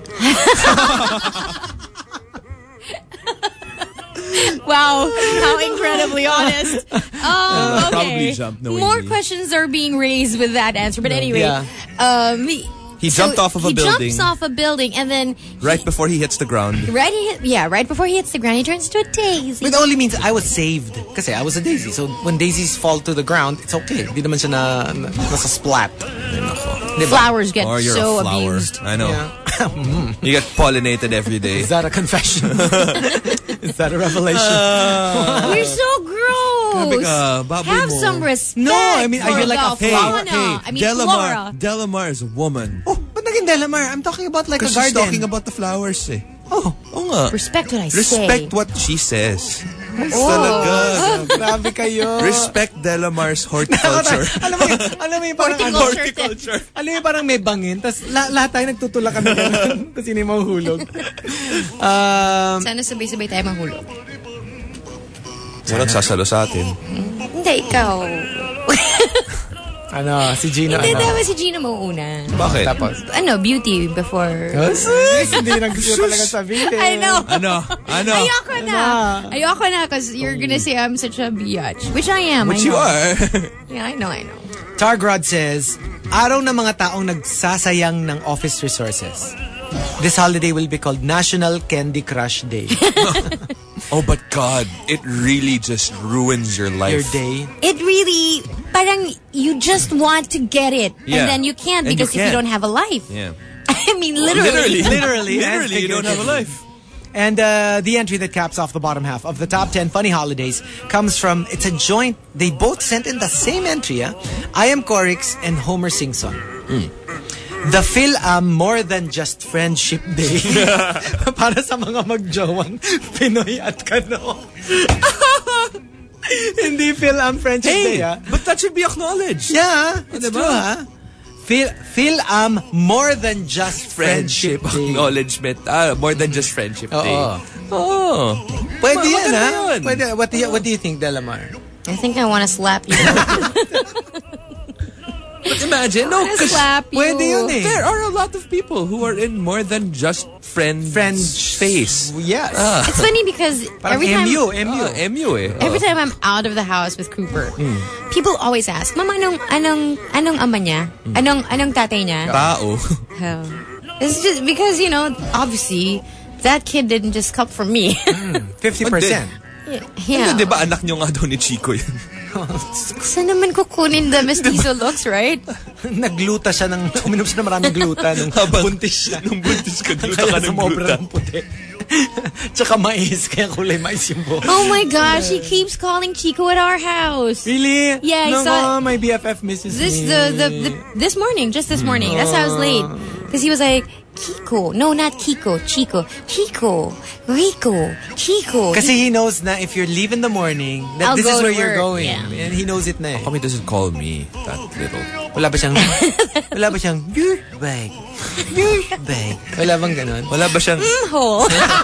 Wow, how incredibly honest. Okay. Probably jumped knowingly. More questions are being raised with that answer, but anyway, Yeah. he jumped off of a building. He jumps off a building and then right before he hits the ground. right before he hits the ground, he turns to a daisy. It only means I was saved. Kasi I was a daisy. So when daisies fall to the ground, it's okay. Di naman siya nasa splat. Flowers get Or you're so a flower. abused. I know. Yeah. You get pollinated every day. Is that a confession? Is that a revelation? You're so gross. ka, baboy Have mo. some respect. No, I mean, are for you like the a flower? fauna. I mean, flora. Delamar is a woman. Oh, ba't naging Delamar? I'm talking about like a Because garden. she's talking about the flowers eh. Oh, nga. Respect what I say. Respect what she says. Oh. Talaga. grabe kayo. Respect Delamar's horticulture. alam mo yung parang Horticulture. Alam mo yung parang may bangin, tas lahat tayo nagtutulakan na gano'n, tas yun yung mahuhulog. Sana sabay-sabay tayo mahulog. Walang sasalo sa atin. Hindi, ikaw. Si Gino, Hindi, dapat si Gino mauuna. Bakit? Tapos? Beauty before. Hindi na gusto talaga sabihin. I know. Ano? Ayoko na because you're gonna say I'm such a biatch. Which I am. Which I know. you are. Yeah, I know. Targrod says, araw ng mga taong nagsasayang ng office resources. This holiday will be called National Candy Crush Day. Oh, but God, it really just ruins your life. Your day. It really, parang you just want to get it. Yeah. And then you can't And because you if you can't. don't have a life. Yeah. I mean, literally. Literally, you don't have a life. And the entry that caps off the bottom half of the top 10 funny holidays comes from, it's a joint. They both sent in the same entry. I Am Corix and Homer Singson. The Phil-Am More Than Just Friendship Day. Para sa mga magjowang Pinoy at Kano. Hindi Phil-Am Friendship Day, But that should be acknowledged. Yeah, it's true, Phil-Am More Than Just Friendship Day. Acknowledgement. More than just friendship day. Oh. Pwede yan, maganda ha? yun. Pwede. What do you think, Delamar? I think I want to slap you. But imagine, no, because slap you. Pwede yun eh. there are a lot of people who are in more than just friends phase. Yes. It's funny because every time MU. MU eh. every time I'm out of the house with Cooper, people always ask, Mama, anong ama niya? Anong tatay niya? Tao. It's just because, obviously, that kid didn't just come from me. 50%. Yeah. Di ba anak nyo nga daw ni Chico yun? Saan naman kukunin the mestizo looks, right? Nagluta siya uminom siya ng maraming gluta nung buntis siya. Nung buntis ka, gluta Kaya ka ng sumobra gluta. ng puti. Tsaka mais, kaya kulay mais yung buhok. Oh my gosh, he keeps calling Chico at our house. Really? Yeah, I no, saw my BFF misses this me. this morning, just this morning. That's why I was late. Because he was like, Kiko. No, not Kiko. Chico. Chico. Rico. Chico. Kasi he knows na if you're leave in the morning, that I'll this go is to where you're work, going. yeah. And he knows it na eh. How come he doesn't call me that little? Wala ba siyang bag? Bag. Wala bang ganon? Wala ba siyang Hole.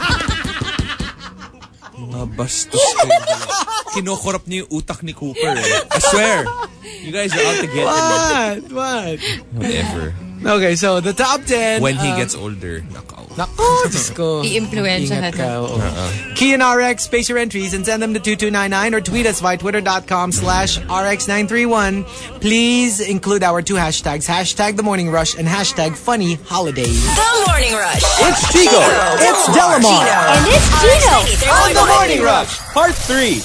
mga bastos kayo? Kinokorrupt niyo yung utak ni Cooper eh. I swear. You guys are out to get him. What? Whatever. Okay, so the top 10. When he gets older, nakaw. Nako, Diyos ko. I-influensya Ingat ka, oo. Key in RX, space your entries and send them to 2299 or tweet us via twitter.com/RX931. Please include our two hashtags, #The Morning Rush and #Funny Holidays. The Morning Rush. It's Chico. It's Delamar. And it's Gino. On The Morning Rush, Part 3.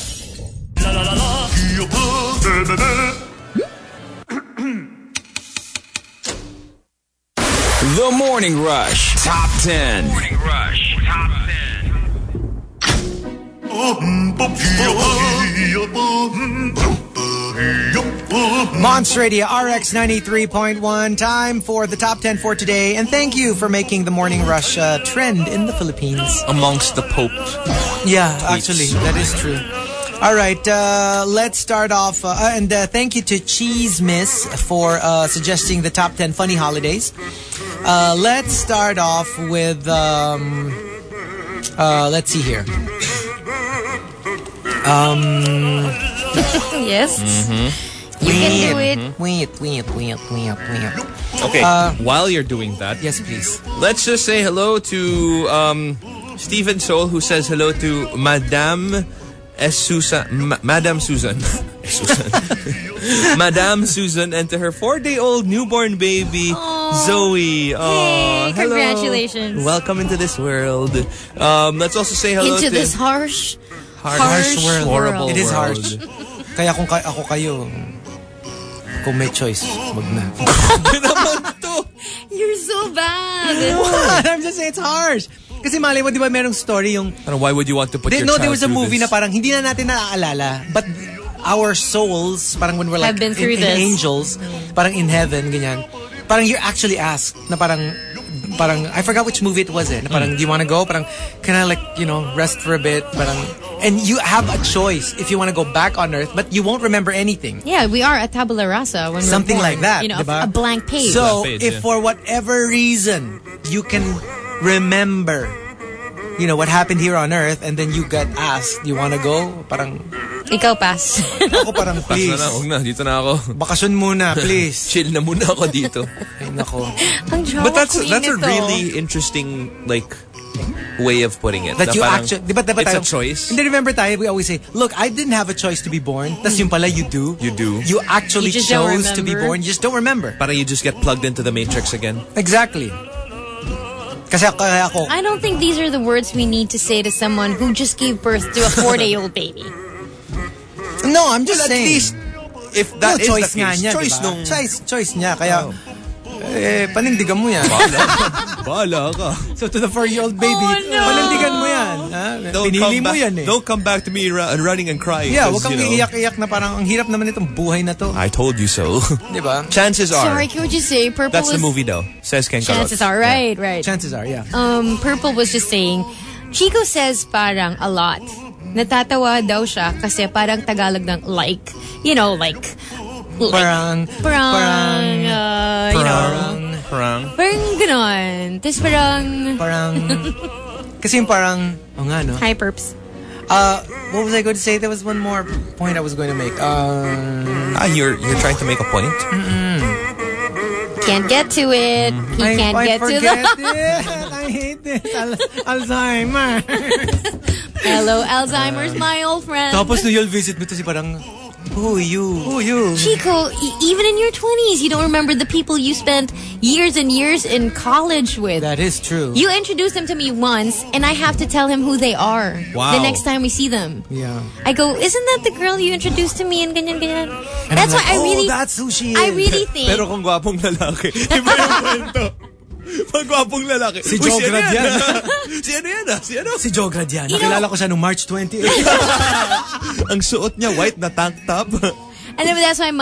The Morning Rush Top 10. Morning Rush Top 10. Monster Radio RX 93.1. Time for the top 10 for today. And thank you for making the Morning Rush trend in the Philippines. Amongst the Pope. Yeah, actually, that is true. All right, let's start off. And thank you to Cheese Miss for suggesting the top 10 funny holidays. Let's start off with, let's see here. Yes. You can do it. Wait. Okay, while you're doing that, Yes, please. let's just say hello to Stephen Soul, who says hello to Madame Susan. Madame Susan. Madame Susan, and to her 4-day-old newborn baby, Zoe. Hey, hello. congratulations. Welcome into this world. Let's also say hello Into to this harsh harsh horrible It is world. harsh. Kaya kung ako kayo, kung may choice, wag na. You're so bad. What? I'm just saying it's harsh. Kasi mali mo, di ba merong story yung... Why would you want to put your child there was a through movie this? na parang hindi na natin naaalala. But our souls, parang when we're like Have been through in this. angels, parang in heaven, ganyan. Parang you're actually asked na parang I forgot which movie it was na parang do you want to go? Parang can I rest for a bit? Parang, and you have a choice if you want to go back on Earth, but you won't remember anything. Yeah, we are a tabula rasa when Something we're born. like that, A diba? blank page. So, Page, if yeah. for whatever reason you can remember, what happened here on Earth, and then you got asked, you want to go? Parang, Ikaw, pass. Ako parang, Pass please. na lang, huwag na. Dito na ako. Bakasyon muna, please. Chill na muna ako dito. Ay, nako. Ang drama But that's queen a nito. really interesting way of putting it. That Na you parang, actually, di ba it's tayo, a choice. Hindi, remember tayo, we always say, look, I didn't have a choice to be born. Tas yung pala, you do. You do. You actually You just don't chose to be remember. born. You just don't remember. Parang you just get plugged into the matrix again. Exactly. Kasi kaya ako, I don't think these are the words we need to say to someone who just gave birth to a 4-day-old baby. no, I'm just Well, at saying. least, if that is choice the nga case, niya, choice diba? nung... Choice niya. Kaya, panindigan mo yan. Bahala ka. So to the 4-year-old baby, Oh, no. panindigan mo yan. Ha? Pinili mo yan eh. Don't come back to me running and crying. Yeah, 'cause, wag kang you know, iiyak-iyak na parang ang hirap naman itong buhay na to. I told you so. Di ba? Chances are. Sorry, could you say Purple That's was... the movie though. Says Ken Chances Carlos. are, right. Chances are, yeah. Purple was just saying, Chico says parang a lot. Natatawa daw siya kasi parang Tagalog ng like. You know, like... Parang, you know. Parang. Parang ganon. Tapos parang, kasi yung parang, nga no? Hi, Purps. What was I going to say? There was one more point I was going to make. You're trying to make a point? Can't get to it. He can't I get to forget the... it. I hate this. Alzheimer. Hello, Alzheimer's, my old friend. Tapos no, you'll visit mo to si parang, who you? Chico, even in your 20s, you don't remember the people you spent years and years in college with. That is true. You introduced them to me once, and I have to tell him who they are Wow. the next time we see them. Yeah. I go, isn't that the girl you introduced to me and ganyan, ganyan? And That's I'm why like, I really... that's who she is. I really think... Pero kung gwapong lalaki, iba yung kwento. Pag gwapong lalaki. Si Jograd yan. Si ano yan ah? Si ano? Si Jograd yan. Nakilala ko siya noong March 28. Ang suot niya, white na tank top. And then that's why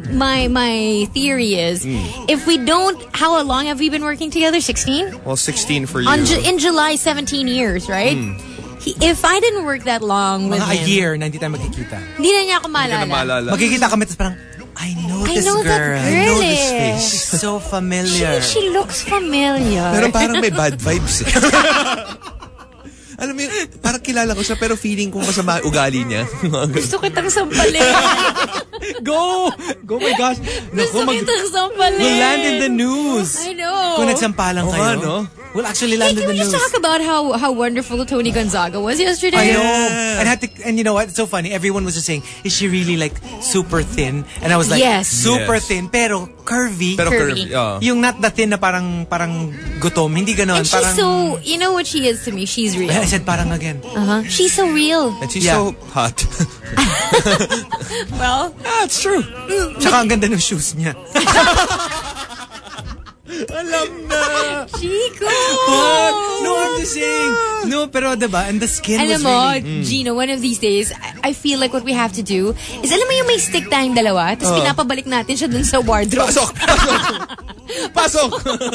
my theory is, if we don't... How long have we been working together? 16? Well, 16 for you. In July, 17 years, right? If I didn't work that long with Mga a him... year na hindi tayo magkikita. Hindi na niya ako Hindi ka na maalala. maalala. Magkikita kami, tapos parang, I know I this know that girl. girl I know this eh. face. She's so familiar. She looks familiar. Pero parang may bad vibes eh. Alam mo yun, parang kilala ko siya pero feeling ko masama ugali niya. Gusto kitang sampalin. Go! Go, my gosh. Gusto kitang sampalin. We'll land in the news. I know. Kung nagsampalan kayo, ano? we'll actually Hey, land can in we the just news. talk about how wonderful Tony Gonzaga was yesterday? I know. And you know what? It's so funny. Everyone was just saying, is she really like super thin? And I was like, Yes. super Yes. thin, pero curvy. Pero Curvy. Yung not the thin na parang gutom. Hindi ganon. And she's so, you know what she is to me? She's real. I said parang again. She's so real. And she's Yeah. so hot. Well, It's true. Tsaka ang ganda ng shoes niya. Alam na. Chico! No, I'm just saying. No, pero diba? And the skin Alam was mo, really... Gino, one of these days, I feel like what we have to do is, alam mo yung may stick tayong dalawa, tapos pinapabalik natin siya dun sa wardrobe. Pasok! Pasok!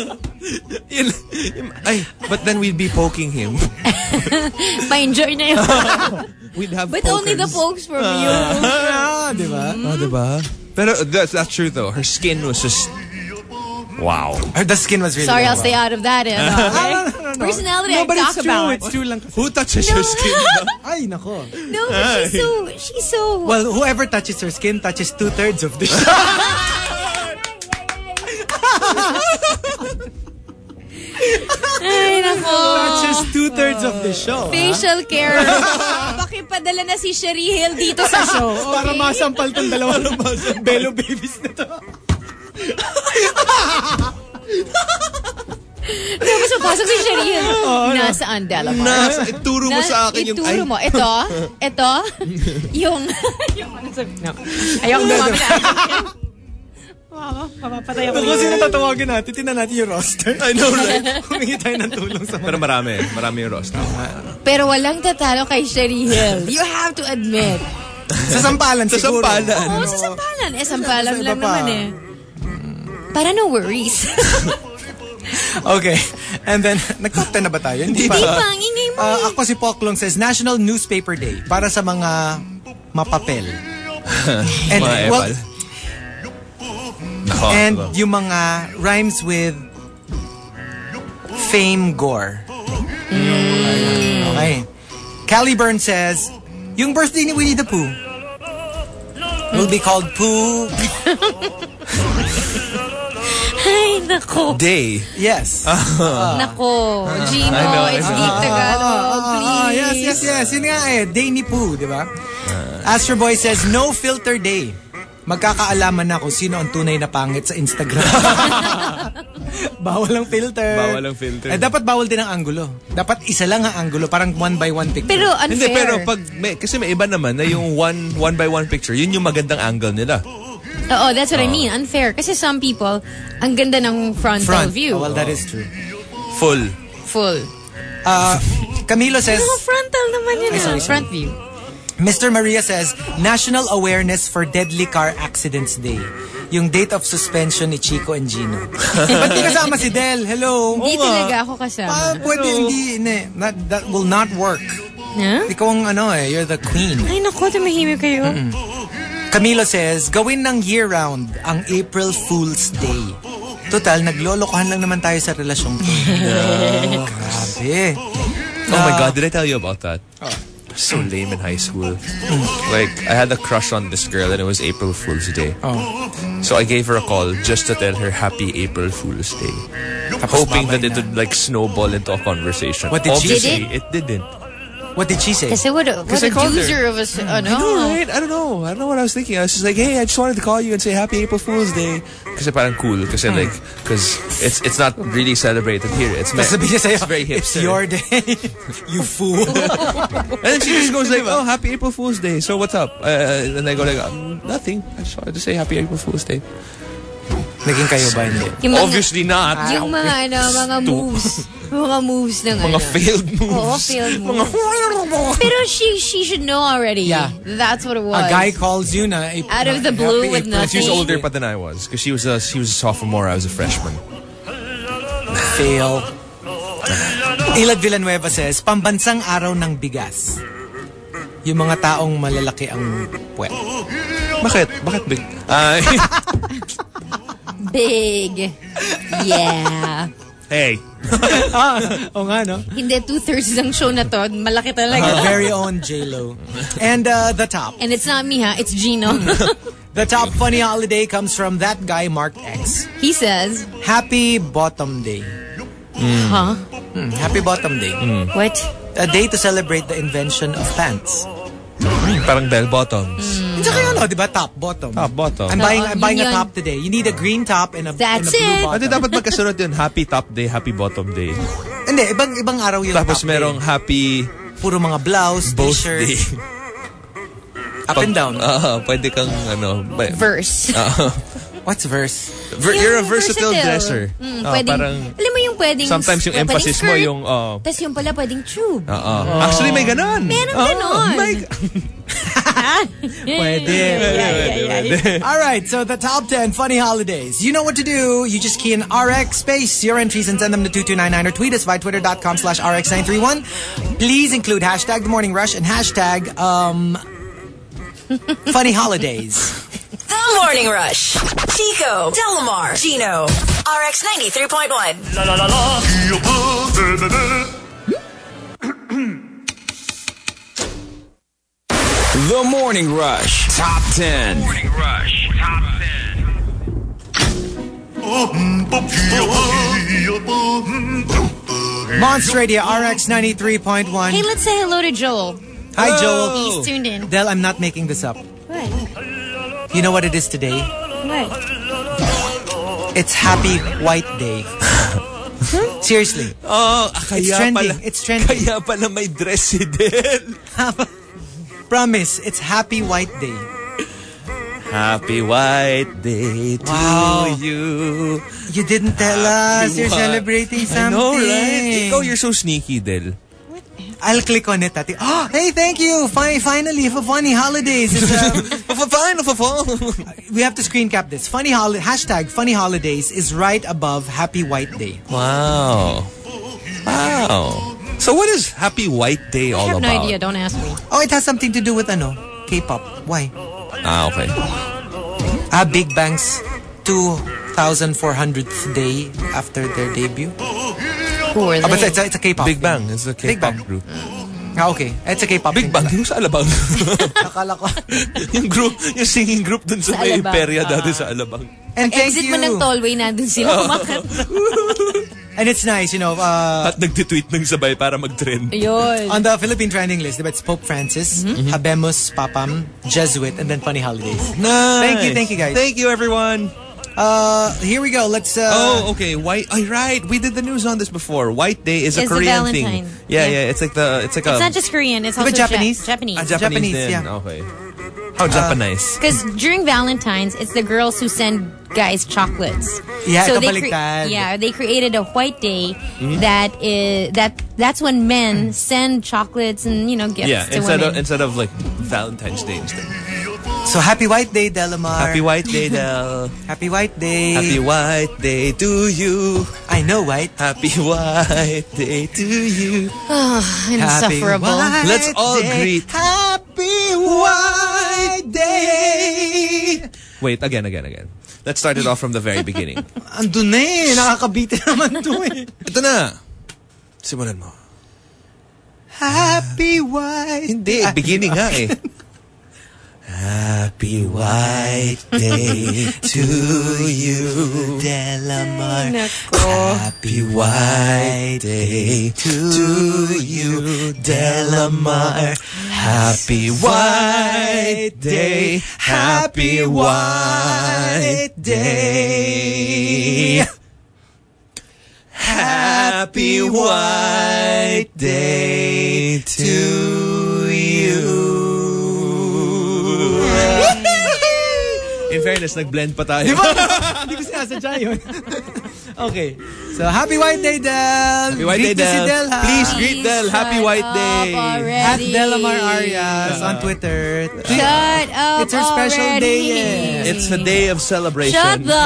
Ay, but then we'd be poking him. Ma-enjoy na yun. We'd have But only the pokes from you. diba? Oh, diba? Pero that's true though. Her skin was just... Wow. The skin was really... Sorry, I'll stay out of that. No. Personality No, I but talk it's true. about. It's true lang. Who touches your skin? Ay, nako. No, but she's so... Well, whoever touches her skin touches 2/3 of the show. Ay, nako. Touches 2/3 of the show. Facial care. Pakipadala na si Sherry Hill dito sa show. Okay? Para masampal tong dalawa ng Bello babies na to. Tapos pasok si Sherry Hill. Nasaan, Delamar? Ituro mo sa akin yung... Ituro mo. Ito. Yung ano sabi? No. Ayoko gumamit na. Mapapatay ako. Kung sino tatawagin natin, tingnan natin yung roster. I know, right? Humingi tayo ng tulong sa Pero marami yung roster. Pero walang tatalo kay Sherry Hill. You have to admit. Sa sampalan siguro. Oo, sa sampalan. Sampalan Sa lang iba pa. naman eh. Para no worries. Okay. And then, nag-top 10 na ba tayo? Hindi pa. Hindi pa, ang ingay mo eh. Ako si Poklong says, National Newspaper Day para sa mga mapapel. And, Mga well, epal. and yung mga rhymes with fame gore. Okay. Callie Byrne says, yung birthday ni Winnie the Pooh, will be called Poo. Ay, nako. Day. Yes. Nako. Gino, I know. it's Geek Tagalog, please. Yes. Yun nga Day ni Poo, di ba? Astro Boy says, no filter day. Magkakaalaman na kung sino ang tunay na pangit sa Instagram. Bawal ang filter. Dapat bawal din ang angulo. Dapat isa lang ang angulo. Parang 1 by 1 picture. Pero unfair. Hindi, pero kasi may iba naman na yung 1 by 1 picture, yun yung magandang angle nila. Oo, that's what I mean. Unfair. Kasi some people, ang ganda ng frontal view. Well, that is true. Full. Camilo says... Pero frontal naman yun. Sorry. Front view. Mr. Maria says, National Awareness for Deadly Car Accidents Day. Yung date of suspension ni Chico and Gino. Ba't di kasama si Del? Hello? Hindi talaga ako kasama. Pwede hindi. That will not work. Huh? Ikaw ang you're the queen. Ay, naku, tumahimik kayo. Camilo says, gawin ng year-round ang April Fool's Day. Total, naglolokohan lang naman tayo sa relasyon ko. Grabe. Oh my God, did I tell you about that? So lame in high school. Like, I had a crush on this girl and it was April Fool's Day. So I gave her a call just to tell her Happy April Fool's Day. Hoping that it would like snowball into a conversation. What did she say? Did it didn't. What did she say? Kasi what a doozer of a... I know, right? I don't know what I was thinking. I was just like, hey, I just wanted to call you and say Happy April Fool's Day. Kasi parang cool. Kasi like, because it's not really celebrated here. It's very hipster. It's your day. You fool. And then she just goes like, oh, Happy April Fool's Day. So what's up? And I go like, nothing. I just wanted to say Happy April Fool's Day. Naging kayo ba hindi? Obviously not. Yung mga moves. Mga moves ng Mga failed moves. Oo, failed moves. Pero she should know already. Yeah. That's what it was. A guy calls you na out of the blue with nothing. She was older pa than I was. Because she was a sophomore, I was a freshman. Fail. Ilad Villanueva says, pambansang araw ng bigas. Yung mga taong malalaki ang puwet. Bakit big? Big. Yeah. Hey. O nga, no? Hindi, 2/3 ng show na to. Malaki talaga. Our very own J-Lo. And the top. And it's not me, ha? It's Gino. The top funny holiday comes from that guy, Mark X. He says, Happy Bottom Day. huh? Happy Bottom Day. What? A day to celebrate the invention of pants. Parang bell bottoms. Tsaka di ba? Top, bottom. Top, bottom. I'm buying yun a top today. You need a green top and a blue That's bottom. it. Hindi dapat magkasunod yun. Happy top day, happy bottom day. Hindi, ibang araw yun. Tapos top merong day. happy Puro mga blouse, both t-shirt. day. Up and down. Pwede kang Verse. What's verse? You're a versatile dresser. Pwedeng, Parang, alam mo yung pwedeng... sometimes yung emphasis mo yung... Tapos yung pala pwedeng tube. Actually, may ganon. Meron ganon. Pwede. All right, so the top 10 funny holidays. You know what to do. You just key in RX space your entries and send them to 2299 or tweet us via twitter.com/RX931. Please include hashtag The Morning Rush and hashtag funny holidays. The Morning Rush. Chico, Delamar, Gino. RX 93.1. La la la la. The Morning Rush Top 10. Morning Rush Top 10. Monster Radio RX 93.1. Hey, let's say hello to Joel. Hi, Joel. He's tuned in. Del, I'm not making this up. What? You know what it is today? What? It's Happy White Day. Seriously. It's trending. It's trending. Kaya pala may dress si Del. Promise, it's Happy White Day. Happy White Day to you. You didn't tell us you're celebrating something. I know, right? Ikaw, you're so sneaky, Del. I'll click on it, Tati. Oh, hey, thank you. Finally, for funny holidays. It's, we have to screen cap this. Hashtag funny holidays is right above Happy White Day. Wow. So what is Happy White Day all about? I have no idea. Don't ask me. Oh, it has something to do with K-pop. Why? Okay. Big Bang's 2,400th day after their debut. Who are they? But it's a K-pop. Big Bang is a K-pop Bang. group. Okay. It's a K-pop Big Bang, yung sa Alabang. Akala ko. yung singing group dun sa may perya dati sa Alabang. And thank Exit you. mo ng tollway, nandun sila kumakanta. And it's nice, At nagtitweet ng sabay para mag-trend. Yun. on the Philippine trending list, it's Pope Francis, Habemus Papam, Jesuit, and then Funny Holidays. Nice. Thank you guys. Thank you, everyone. Here we go. Let's. Okay. White. Oh, right. We did the news on this before. White Day is a It's the Korean Valentine. thing. Yeah. It's like It's not just Korean, it's also Japanese? Japanese. Japanese din. yeah. Okay. How Japanese? Because during Valentine's, it's the girls who send guys chocolates. Yeah, so kabaligtad. they created a white day that's when men send chocolates and gifts to women. instead of like Valentine's Day instead. So happy White Day, Delamar. Happy White Day, Del. Happy White Day. Happy White Day to you. I know, White. Happy White Day to you. Insufferable. Happy White Let's all Day. greet. Happy White Day. Wait, again. Let's start it off from the very beginning. Andun na eh. Nakakabitin naman to eh. Ito na. Simulan mo. Happy White Hindi, beginning nga eh. Happy White Day to you, Delamar. Happy White Day to you, Delamar. Happy White Day. Happy White Day. Happy White Day to you. In fairness, nag-blend pa tayo. Hindi ko sinasadya yun. Okay. So, happy White Day, Del. Happy White Day, Greet to si Del. Del, ha? Please greet Del. Happy White Day. At Delamar Arias on Twitter. Shut up. It's her special already. day. It's a day of celebration. Shut the.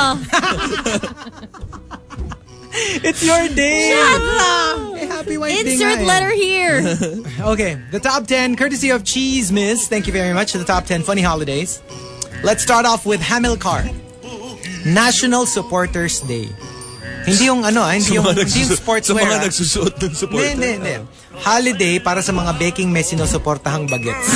It's your day. Shut the. Hey, happy White Day. Insert nga eh. letter here. Okay. The top 10, courtesy of Cheese Miss. Thank you very much to the top 10 funny holidays. Let's start off with Hamilcar. National Supporters Day. Hindi yung hindi yung sportswear. Sa mga nagsusuot ng supporter. Hindi. Holiday para sa mga baking may sinusuportahang bagets.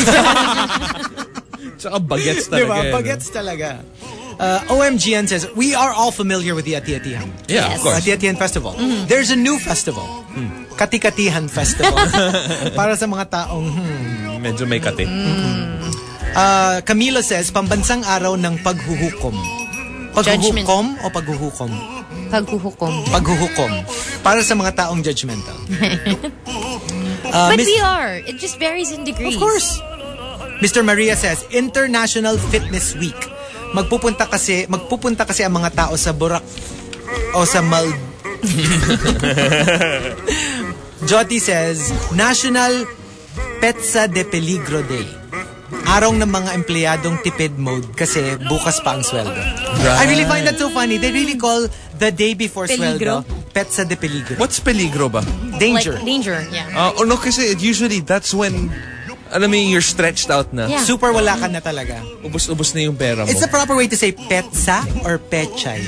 Tsaka bagets talaga. Diba? Bagets talaga. OMGN says, we are all familiar with the Ati-Atihan. Yeah, of course. Ati-Atihan Festival. There's a new festival. Kati-Katihan Festival. Para sa mga taong, Medyo may kati. Camilo says, pambansang araw ng paghuhukom. Paghuhukom o paghuhukom? Paghuhukom. Paghuhukom. Para sa mga taong judgmental. But we are. It just varies in degrees. Of course. Mr. Maria says, International Fitness Week. Magpupunta kasi ang mga tao sa Burak o sa Joti says, National Petsa de Peligro Day. Araw ng mga empleyadong tipid mode kasi bukas pa ang sweldo. Right. I really find that so funny. They really call the day before Peligro? sweldo Petsa de Peligro. What's peligro ba? Danger. Like danger, yeah. No, kasi usually that's when, alam mo, you're stretched out na. Yeah. Super wala ka na talaga. Ubus na yung pera mo. It's the proper way to say petsa or pechay.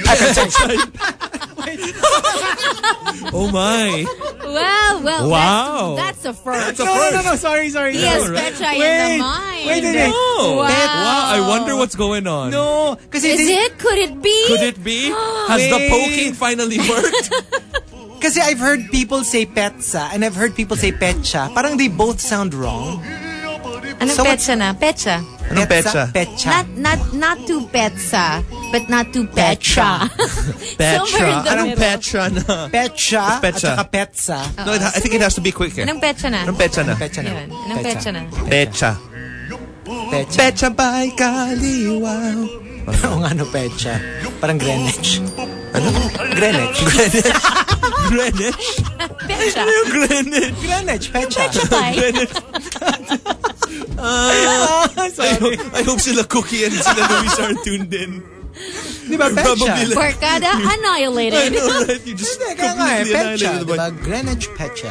Oh my. Well, Wow. that's a first. No, sorry. He has Pecha in the mind. Wait. No. Wow. I wonder what's going on. No, kasi Is it? Could it be? Could it be? Has the poking finally worked? Kasi I've heard people say petsa and I've heard people say pecha. Parang they both sound wrong. Anong So petsa na? Petsa. Anong petsa? Pecha. Not too petsa, but not too pecha. Somewhere in the Anong middle. pecha na? Pecha at Petcha. saka petsa. No, I think it has to be quick eh. Anong petsa na? Anong pecha na? Pecha na. Yun. Anong petsa na? Pecha. Pecha. Pecha by Kaliwaw. Oo nga, no, pecha. Parang Greenwich. Ano? Greenwich. Greenwich? Petsa. Greenwich, pecha. Petsa pie. Sorry. I hope sila Cookie and sila Luis are tuned in. Di ba, pecha? Probably like, Barkada I annihilated. know, right? You just Kaya nga eh, completely pecha. annihilated Di ba? Greenwich, pecha.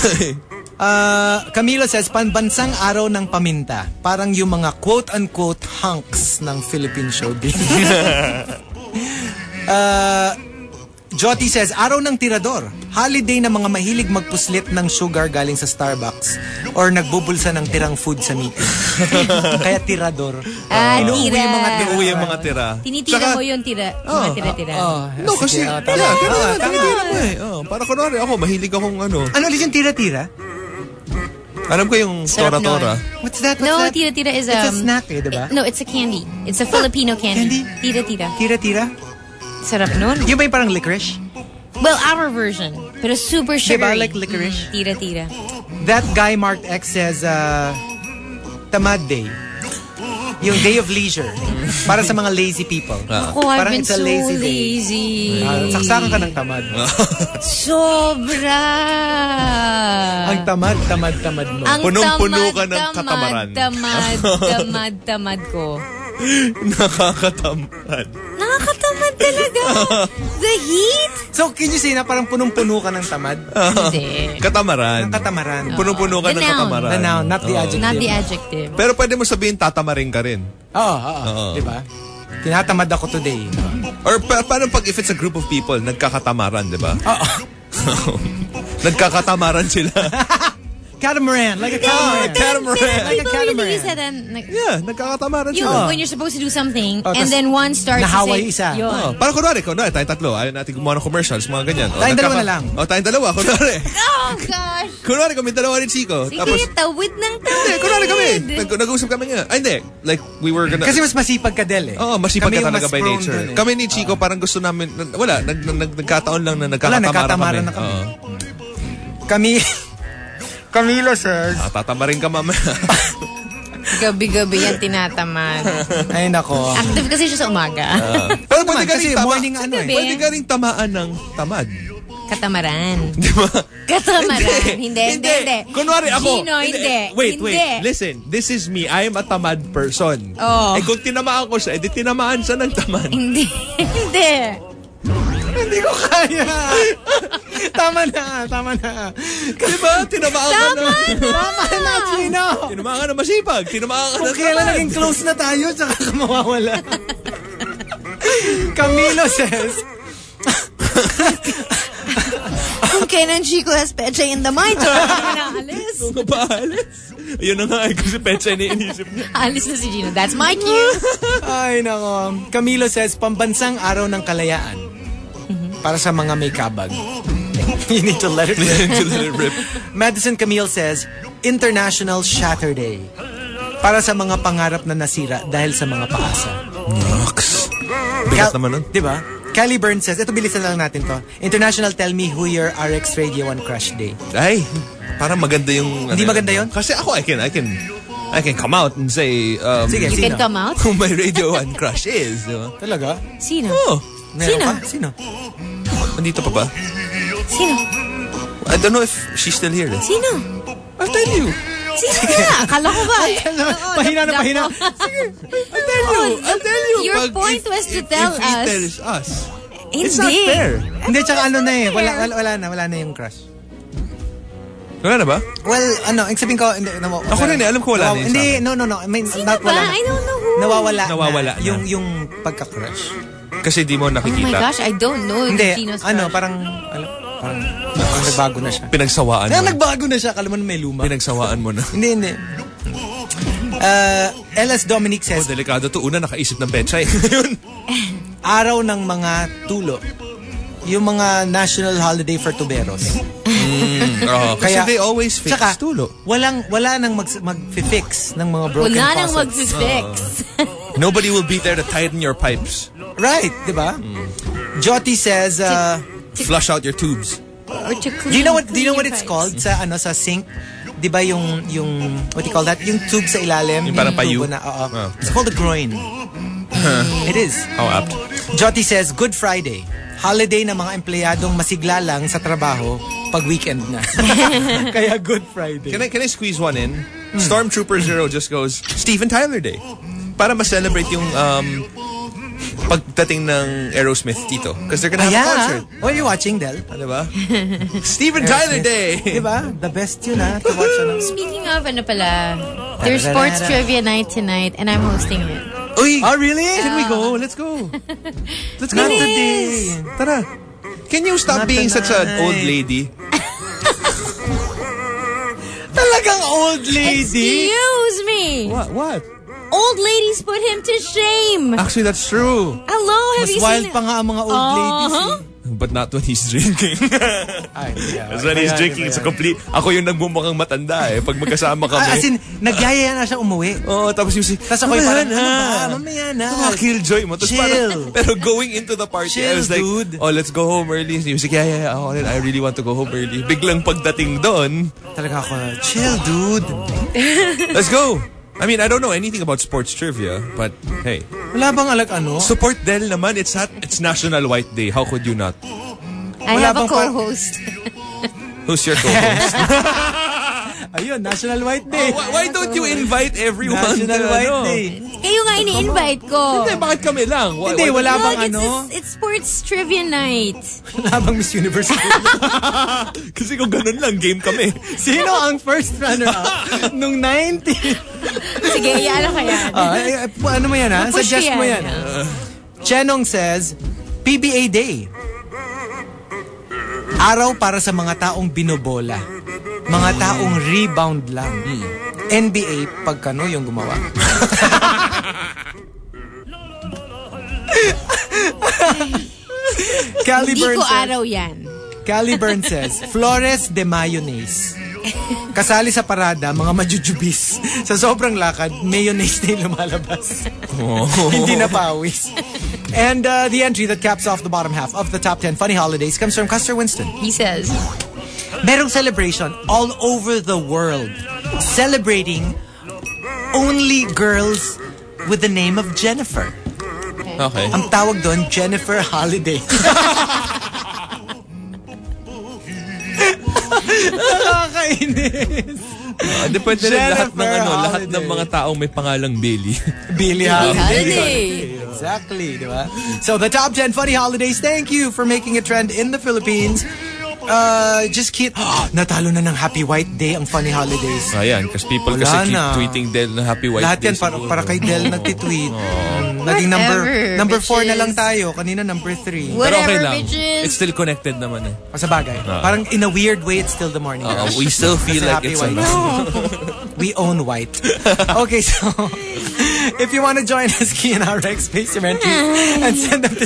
Camilo says, panbansang araw ng paminta. Parang yung mga quote-unquote hunks ng Philippine showbiz. Joti says, araw ng tirador. Holiday ng mga mahilig magpuslit ng sugar galing sa Starbucks or nagbubulsa ng tirang food sa meeting. Kaya tirador. Inuuwi yung mga tira. Tinitira mo yung tira. Mga tira-tira. No, kasi, tinitira mo eh. Para kunwari ako, mahilig akong ano. Ano ulit yung tira-tira? Alam ko yung tora-tora. What's that? No, tira-tira is It's a snack eh, diba? No, it's a candy. It's a Filipino candy. Tira-tira. Tira-tira? Sarap nun. Yung ba yung parang licorice? Well, our version. Pero super sugary. Diba like licorice? Tira-tira. That guy marked X says, Tamad Day. Yung day of leisure. Para sa mga lazy people. Ako, I've Parang been it's a so lazy. Saksakan ka ng tamad. Sobra! Ang tamad mo. Ang Punong-puno ka ng katamaran. Tamad ko. Nakakatamad. Nakakatamad talaga. The heat? So, can you say na parang punong-puno ka ng tamad? Hindi. Katamaran. Ng katamaran. Punong-puno ka The ng noun. katamaran. The noun, not the adjective. Not the adjective. Pero pwede mo sabihin tatamarin ka rin. Oo. Diba? Tinatamad ako today. Or paano pag if it's a group of people, nagkakatamaran, di ba? Oo. Nagkakatamaran sila. Catamaran. Like a catamaran. Catamaran. Like a People catamaran. really use that Yeah, nagkakatamaran you sila. when you're supposed to do something Oh, and tas then one starts nahawa to say, yung isa. Yun. Parang kunwari, tayong tatlo. Ayaw natin gumawa ng commercials, mga ganyan. Tayong dalawa na lang. Tayong dalawa, kunwari. Oh, gosh. Kunwari kami dalawa ni Chico. Sige, Tapos, tawid ng tawid. hindi, kunwari kami. Nag-usap kami nga. Ay, hindi. Like, we were gonna... Kasi mas masipag ka, Del eh. Oo, masipag Kami ka yung talaga mas by prone nature. dun eh. Kami ni Chico, parang gusto namin... Wala, nagkataon lang na nagkakatamaran na kami. Oo. Camilo says... Tatamarin ka mamaya. Gabi-gabi yan tinatamad. Ay, nako. Active kasi siya sa umaga. Pero naman, pwede ka kasi rin morning ano eh. Pwede ka rin tamaan ng tamad. Katamaran. Di ba? Katamaran. Hindi. Kunwari ako. Gino, hindi. Wait. Hindi. Listen, this is me. I am a tamad person. Oh. Eh kung tinamaan ko siya, edi tinamaan siya ng tamad. Hindi. Hindi ko kaya. Tama na. Di ba? Tinamaan ka na. Tama na, Chino. Tinamaan ka na masipag. Tinamaan ka na Kung kailan tamad. naging close na tayo, tsaka ka mawawala. Camilo says... Kung kailan Chico has pecha in the mind, so naalis. Nung ka pa alis. Ayun na nga, kasi pecha na inisip niya. Alis na si Gino. That's my cue. Ay, nako. Camilo says, pambansang araw ng kalayaan. Para sa mga may kabag. You need to let it rip. Madison Camille says, International Shatter Day. Para sa mga pangarap na nasira dahil sa mga paasa. Nox. Bigat naman nun. Diba? Callie Burns says, ito bilisan lang natin to. International Tell Me Who Your RX Radio 1 Crush Day. Ay, parang maganda yung... Hindi maganda yun? Kasi ako, I can come out and say... Sige, You can come out? who my Radio 1 crush is. Diba? Talaga? Sino? Oh, Sino? nandito pa ba? Sino? I don't know if she's still here. Sino? I'll tell you. Sino na? Akala ko ba? Pahina na pahina. I'll tell you. Your Pag- point was to tell if he us. tells us. Hindi. It's not fair. Hindi, tsaka ano na eh. Wala na yung crush. Wala na ba? Well, ano, sabihin ko, hindi, Ako rin eh, alam ko wala na yun sa Hindi, akin. no. I mean, Sino not ba? wala na. I don't know who. Nawawala Nawawala na. Yung pagka-crush. Kasi di mo Oh my nakikita. gosh, I don't know Hindi, Gino's ano, crush. parang nagbago na siya. Pinagsawaan mo. Nagbago na siya, kala mo na may luma. Pinagsawaan mo na. Hindi. LS Dominic says, Delikado to. Una, nakaisip ng petsa eh. Yun. araw ng mga tulo. Yung mga national holiday for tuberos. Kasi they always fix tsaka, tulo. Wala nang mag-fix ng mga broken Wala faucets. nang mag-fix. Nobody will be there to tighten your pipes. Right, di ba? Jyoti says, Flush out your tubes. Or to clean, do you know what your it's pipes. called sa sink? 'Di ba yung what do you call that? Yung tube sa ilalim, Yung parang payu? tubo na, It's called a groin. It is. How apt. Jyoti says, Good Friday. Holiday ng mga empleyadong masigla lang sa trabaho pag weekend na. Kaya Good Friday. Can I squeeze one in? Stormtrooper Zero just goes, Steven Tyler Day. Para ma-celebrate yung pagdating ng Aerosmith dito. Because they're gonna have a concert. What are you watching, Del? Diba? Steven Tyler Day! Diba? The best yun to watch. Speaking of, ano pala, there's sports trivia night tonight and I'm hosting it. Uy! Oh, really? Can we go? Let's go. Let's go. Not today. Tara. Can you stop being such an old lady? Talagang old lady? Excuse me. What? Old ladies put him to shame. Actually, that's true. Hello, have Mas you wild seen pa nga ang mga old ladies. But not when he's drinking. Because when he's drinking, it's a complete... Ako yung nagmumukhang matanda eh. Pag magkasama kami. As in, nagyayaya na siya umuwi. Oo, tapos yung Tapos ako yung parang, mamaya na. Killjoy mo. Tapos Chill. pero going into the party, I was like, dude. oh, let's go home early. And he was like, yeah, I really want to go home early. Biglang pagdating doon, Talaga ako, chill, dude. let's go. I mean, I don't know anything about sports trivia, but hey. Wala bang ano? Support Del naman. It's National White Day. How could you not? I have a co-host. Who's your co-host? Ayun, National White Day. Why don't you invite everyone? National White Day. Kayo nga ini-invite ko. Hindi, bakit kami lang? Hindi, wala bang Look, it's sports trivia night. Wala bang Miss Universe? Kasi kung ganun lang, game kami. Sino ang first runner-up nung 90? Sige, iyan ka yan. Ano mo yan, ha? Push Suggest mo yan. yan. Chenong says, PBA Day. Araw para sa mga taong binobola. Mga taong rebound lang. NBA, pagkano yung gumawa. Hindi ko araw yan. Caliburn says, Flores de mayonnaise. Kasali sa parada, mga majujubis. Sa sobrang lakad, mayonnaise na yung lumalabas. Hindi na pawis. And the entry that caps off the bottom half of the top 10 funny holidays comes from Custer Winston. He says, merong celebration all over the world celebrating only girls with the name of Jennifer. Okay. Ang tawag doon, Jennifer Holiday. Nakakainis. Depende rin lahat ng mga taong may pangalang Billy. Billy Holiday. Exactly, di ba? So the top 10 funny holidays, thank you for making a trend in the Philippines. Just keep natalo na ng Happy White Day ang funny holidays. Ayan, because people keep tweeting Del na Happy White Lahat Day. Lahat yan para kay Del nagtitweet. Naging number 4 na lang tayo. Kanina number 3. Pero okay lang. It's still connected naman eh. Sa bagay. Parang in a weird way, it's still the morning. We still feel like it's white. We own white. Okay, so if you want to join us, key in RX, space your entry, and send them to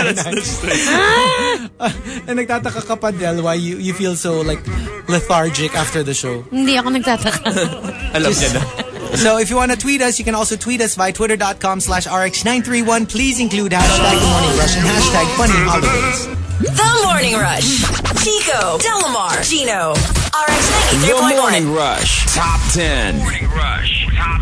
2299. And nagtataka ka pa, Del, why you feel so like lethargic after the show. Hindi ako nagtataka. Alam niya na. So if you want to tweet us, you can also tweet us via twitter.com/RX931. Please include hashtag The Morning Rush and hashtag Funny Holidays. The Morning Rush. Chico, Delamar, Gino, RX 93.1. The Morning Rush. Top 10. Morning Rush. Top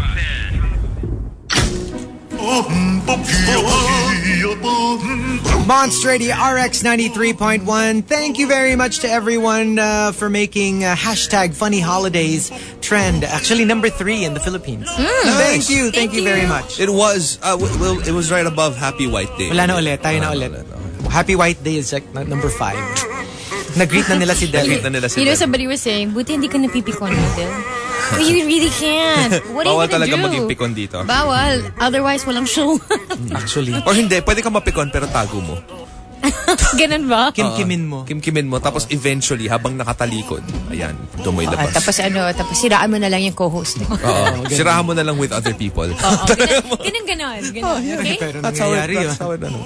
10. Monster Radio RX 93.1. Thank you very much to everyone for making hashtag Funny Holidays trend. Actually, number 3 in the Philippines. Thank you very much. It was it was right above Happy White Day. Wala na ulit, tayo na ulit. Happy White Day is like number 5. Nag-greet na nila si Del. You know, somebody was saying, buti hindi ka napipikon na, Del. You really can't. What are you gonna do? Bawal talaga maging pikon dito. Bawal. Otherwise, walang show. Actually. Or hindi, pwede ka mapikon pero tago mo. Ganun ba? Kimkimin mo. Kimkimin mo. Tapos eventually, habang nakatalikod, ayan, tumoy labas. Tapos siraan mo na lang yung co-host mo. Sirahan mo na lang with other people. Ganon. Okay? Pero That's how nangyayari it,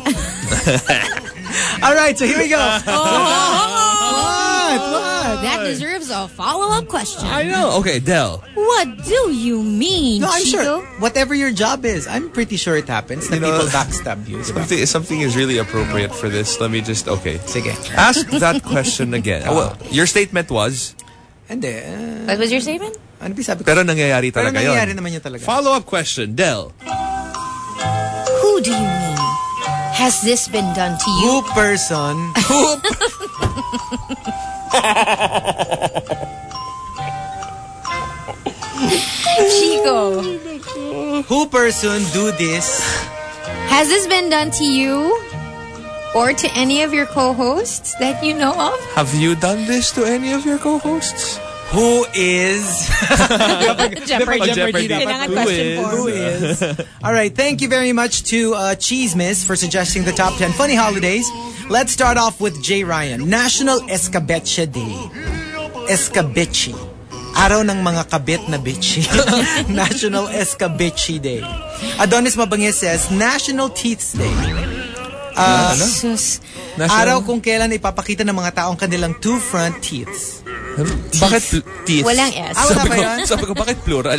Alright, so here we go. What? That deserves a follow-up question. I know. Okay, Del. What do you mean, No, I'm Chico? sure. Whatever your job is, I'm pretty sure it happens that people backstab you. Something is really appropriate for this. Let me just, okay. Sige. Ask that question again. Well, your statement was? Hindi. What was your statement? Ano sabi ko? Pero nangyayari talaga yun. Pero nangyayari naman yun talaga. Follow-up question, Del. Who do you mean? Has this been done to you? Who person? Chico. Who person do this? Has this been done to you? Or to any of your co-hosts that you know of? Have you done this to any of your co-hosts? Who is? Jeopardy. Who is? All right. Thank you very much to Cheese Miss for suggesting the top 10 funny holidays. Let's start off with Jay Ryan. National Escabeche Day. Escabeche. Araw ng mga kabit na bitchy. National Escabeche Day. Adonis Mabangis says, National Teeth Day. Araw kung kailan ipapakita ng mga taong kanilang two front teeth. Bakit teeth? Walang S. Sabi ko, bakit plural?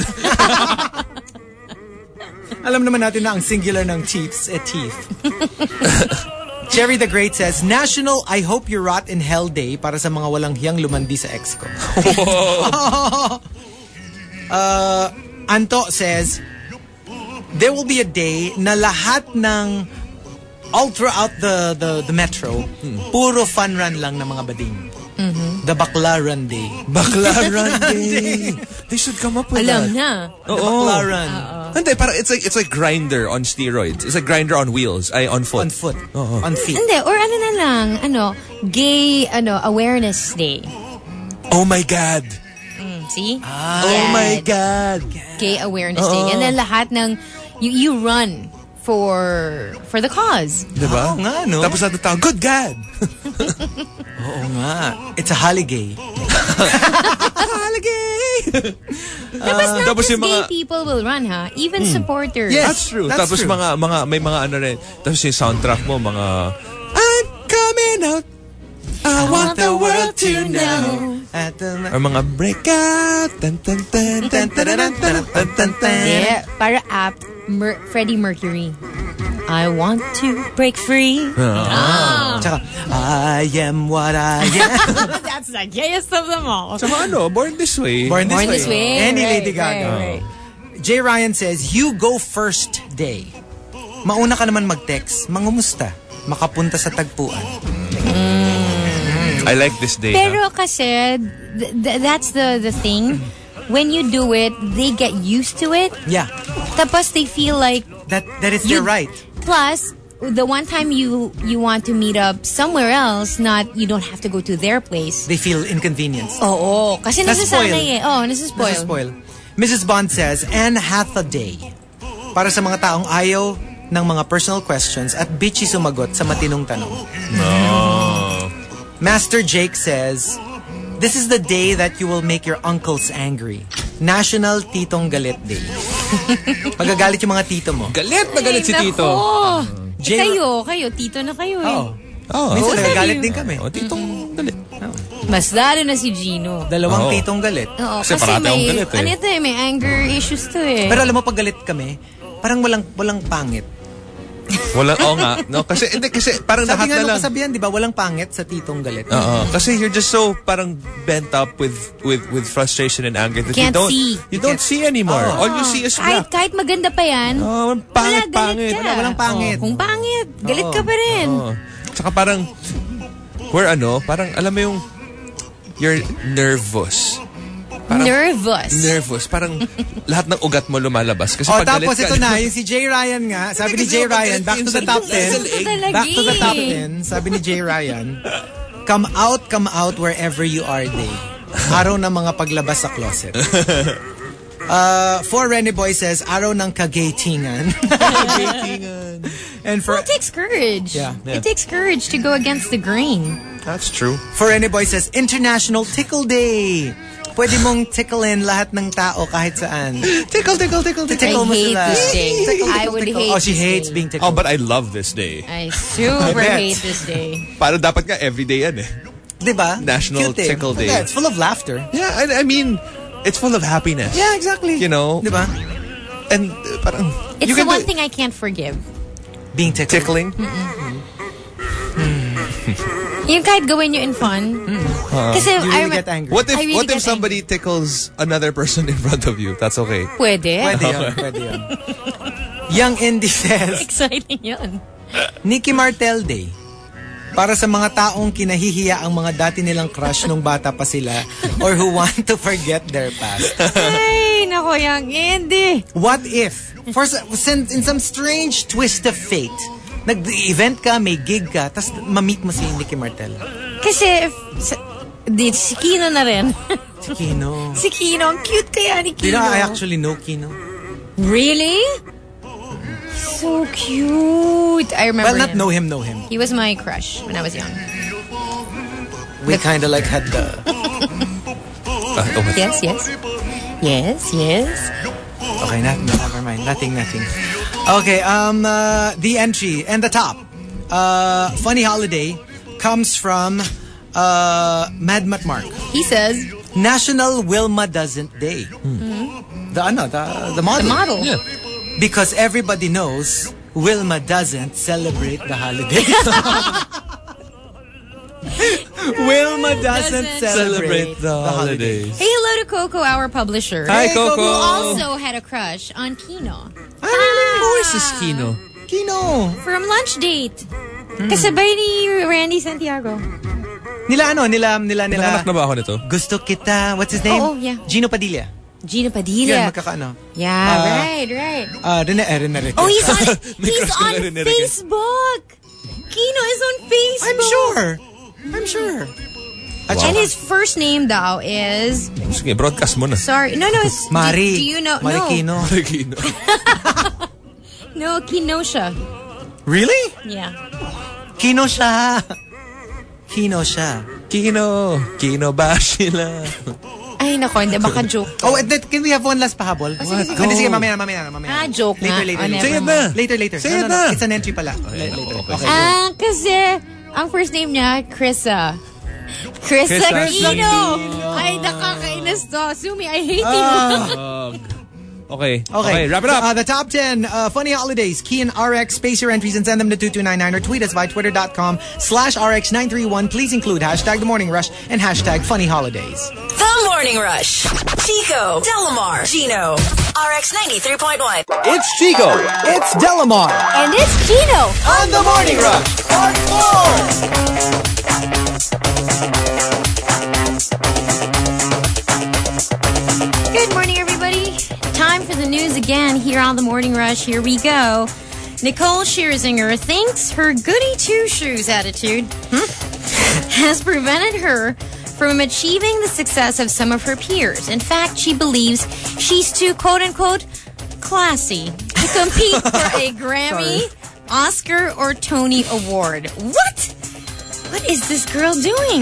Alam naman natin na ang singular ng teeth, teeth. Cherry the Great says, National I Hope You Rot in Hell Day para sa mga walang hiyang lumandi sa ex ko. Anto says, there will be a day na lahat ng all throughout the metro, puro fun run lang ng mga bading. The Bakla Run Day. Bakla Run Day. They should come up with Alam that. na. The Bakla Run. Hindi, parang it's like Grindr on steroids. It's like Grindr on wheels. On foot. On foot. On feet. Hindi, or ano na lang, gay, awareness day. Oh my God. See? Oh my God. Gay awareness day. And then lahat ng, you run for the cause. Diba? Oo nga, no? Tapos natin tao, good God. Oo nga. It's a holiday. Holiday. Tapos not tapos just yung mga- gay people will run, ha? Even supporters. Yes. That's true. That's Tapos true. may mga ano rin. Tapos yung soundtrack mo, mga I'm coming out. I want the world to know. Or mga breakout. Tan, tan, tan, tan, tan, tan, tan, tan, tan. Yeah, para apt, Freddie Mercury. I want to break free. Tsaka, I am what I am. That's the gayest of them all. Tsaka Born This Way. Born Born this way. Any Right, Lady Gaga. right. Jay Ryan says, you go first day. Mauna ka naman mag-text, mangumusta, makapunta sa tagpuan. I like this day. Pero kasi, that's the thing. When you do it, they get used to it. Yeah, Tapos they feel like, that is their right. plus, the one time you want to meet up somewhere else, you don't have to go to their place. They feel inconvenienced. Oo, kasi Naspoil. nasasanay eh. Nasaspoil. Spoil. Mrs. Bond says, Anne hath a day. Para sa mga taong ayaw ng mga personal questions at bitchy sumagot sa matinong tanong. Master Jake says, this is the day that you will make your uncles angry. National Titong Galit Day. Magagalit yung mga tito mo. Galit na galit si Tito. Jay- Kayo, tito na kayo eh. Minsan nagagalit din kami. Titong galit. Mas lalo na si Gino. Dalawang titong galit. Oo, Kasi parati akong galit eh. Ano ito eh, may anger issues to eh. Pero alam mo, pag galit kami, parang walang pangit. Nga. No, kasi parang Sabi lahat nga na nung lang. kasabihan, di ba, walang pangit sa titong galit. Kasi you're just so parang bent up with frustration and anger that Can't you don't see anymore. All you see is black. Kahit maganda pa yan, Pangit. galit ka. Walang pangit. Kung pangit, galit ka pa rin. Tsaka parang parang alam mo yung you're nervous. Nervous. Parang lahat ng ugat mo lumalabas. Kasi pag galit tapos ka, ito na, yung si Jay Ryan nga, sabi ni Jay Ryan, back to the top 10. Back to the top 10, sabi ni Jay Ryan, come out wherever you are day. Araw ng mga paglabas sa closet. For Rene Boy says, araw ng kagatingan. And for It takes courage. Yeah. It takes courage to go against the grain. That's true. For Rene Boy says, International Tickle Day. Pwede mong ticklein lahat ng tao kahit saan. Tickle mo I hate sila. this day. Tickle, I would tickle. hate Oh, she this hates day. being tickled. Oh, but I love this day. I super bet. hate this day. Para dapat nga everyday yan eh. Diba? National Cute eh. Tickle Day. Yeah, it's full of laughter. Yeah, I mean, it's full of happiness. Yeah, exactly. You know? Diba? And parang... It's you the can one do- thing I can't forgive. Being tickled. Tickling? Yung kahit gawin nyo in fun. Kasi You really get angry. What I really if get somebody tickles another person in front of you? That's okay. Pwede. Pwede yun. Young Indy says, Exciting yun. Nicky Martel Day. Para sa mga taong kinahihiya ang mga dati nilang crush nung bata pa sila or who want to forget their past. Ay, nako, Young Indy. What if, in some strange twist of fate, nag-event ka, may gig ka, tas ma-meet mo si Nicky Martel? Kasi, si Kino na rin. Si Kino. Si Kino, ang cute kaya ni You Kino. know, I actually know Kino. Really? So cute. I remember Well, not him. know him. He was my crush when I was young. We kind of like had the... Yes. Okay, never mind. Nothing. Okay, the entry and the top. Funny Holiday comes from Mad Mark. He says, National Wilma Doesn't Day. The model. the model. Yeah. Because everybody knows Wilma doesn't celebrate the holiday. Wilma doesn't celebrate the holidays. Hey, hello to Coco, our publisher. Hi, Coco. Who also had a crush on Kino. Who is this Kino? Kino. From Lunch Date. Kasabay ni Randy Santiago. Nila. Nakanak na ba ako nito? Gusto kita. What's his name? Oh, yeah. Gino Padilla. Gina Padilla. Yan, magkakaano. Yeah, right. Rene. Oh, he's on May crush ka na rin, Enrique. Facebook. Kino is on Facebook. I'm sure. And his first name daw is... Sige, broadcast mo na. Sorry. No. It's, Mari. Do you know? Marikino. Kino. No, Kenosha. Really? Yeah. Kino siya. Kino ba sila? Ay, nako, hindi. Baka joke. Oh, can we have one last pahabol? Sige, mamaya. Joke nga. Later. Oh, never Say it mind. na. Later. Say it No. na. It's an entry pala. Later. Okay. Kasi, ang first name niya, Krissa. Krissa Kino. Ay, nakakainis to. Sumi, I hate you. Okay, wrap it up. The top 10 funny holidays. Key in RX, space your entries and send them to 2299 or tweet us by twitter.com/RX931. Please include hashtag The Morning Rush and hashtag Funny Holidays. The Morning Rush. Chico, Delamar, Gino. RX 93.1. It's Chico. It's Delamar. And it's Kino. On The Morning Rush. Part 4. Good morning, everybody. Time for the news again here on The Morning Rush. Here we go. Nicole Scherzinger thinks her goody two-shoes attitude has prevented her from achieving the success of some of her peers. In fact, she believes she's too, quote-unquote, classy to compete for a Grammy, Oscar, or Tony Award. What is this girl doing?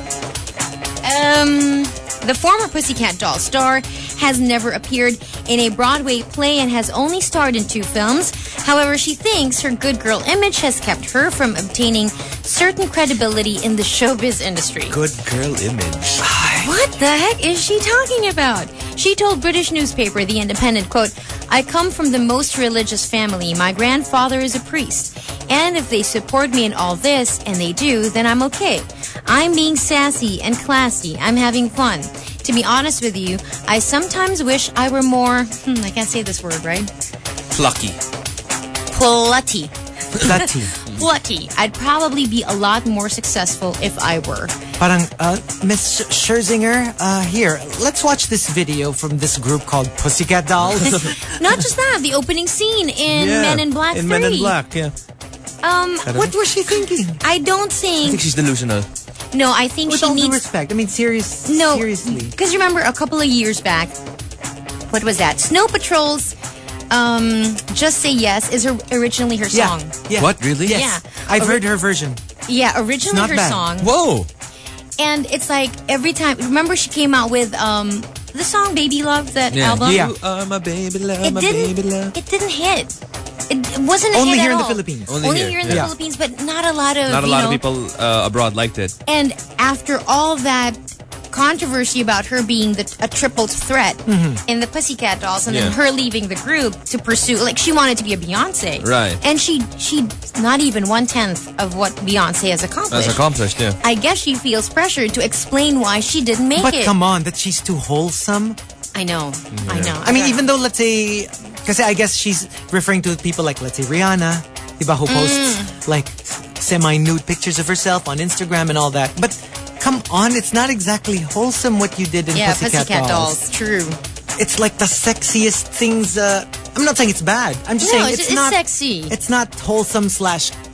The former Pussycat Dolls star has never appeared in a Broadway play and has only starred in 2 films. However, she thinks her good girl image has kept her from obtaining certain credibility in the showbiz industry. Good girl image. What the heck is she talking about? She told British newspaper The Independent, quote, I come from the most religious family. My grandfather is a priest. And if they support me in all this, and they do, then I'm okay. I'm being sassy and classy. I'm having fun. To be honest with you, I sometimes wish I were more, I can't say this word, right? Plucky. Plutty. Plutty. I'd probably be a lot more successful if I were. Parang, Miss Scherzinger, here, let's watch this video from this group called Pussycat Dolls. Not just that, the opening scene in Men in Black 3. In Men in Black, yeah. What was she thinking? I don't I think... think she's delusional. No, I think With she all needs... due respect, I mean, seriously. Because remember, a couple of years back, what was that? Snow Patrol's Just Say Yes is originally her song. Yeah. What, really? Yes. Yeah. I've heard her version. Yeah, originally It's not her bad. song. Whoa. And it's like every time... Remember she came out with the song Baby Love, that album? Yeah. You are my baby love, It my didn't, baby love. it didn't hit. It wasn't a Only hit here at in the all. Philippines. Only here in the Yeah. Philippines, but not a lot of Not a lot of people abroad liked it. And after all that controversy about her being a triple threat in the Pussycat Dolls, and then Yeah. her leaving the group to pursue, like, she wanted to be a Beyonce, Right. And she not even 1/10 of what Beyonce has accomplished. That's accomplished, yeah. I guess she feels pressured to explain why she didn't make But it. come on, that she's too wholesome. I know. I mean, even though, let's say, because I guess she's referring to people like, let's say, Rihanna, diba, who posts like semi-nude pictures of herself on Instagram and all that. But come on, it's not exactly wholesome what you did in Pussycat Dolls. True. It's like the sexiest things. I'm not saying it's bad. I'm just No, saying it's not sexy. It's not wholesome /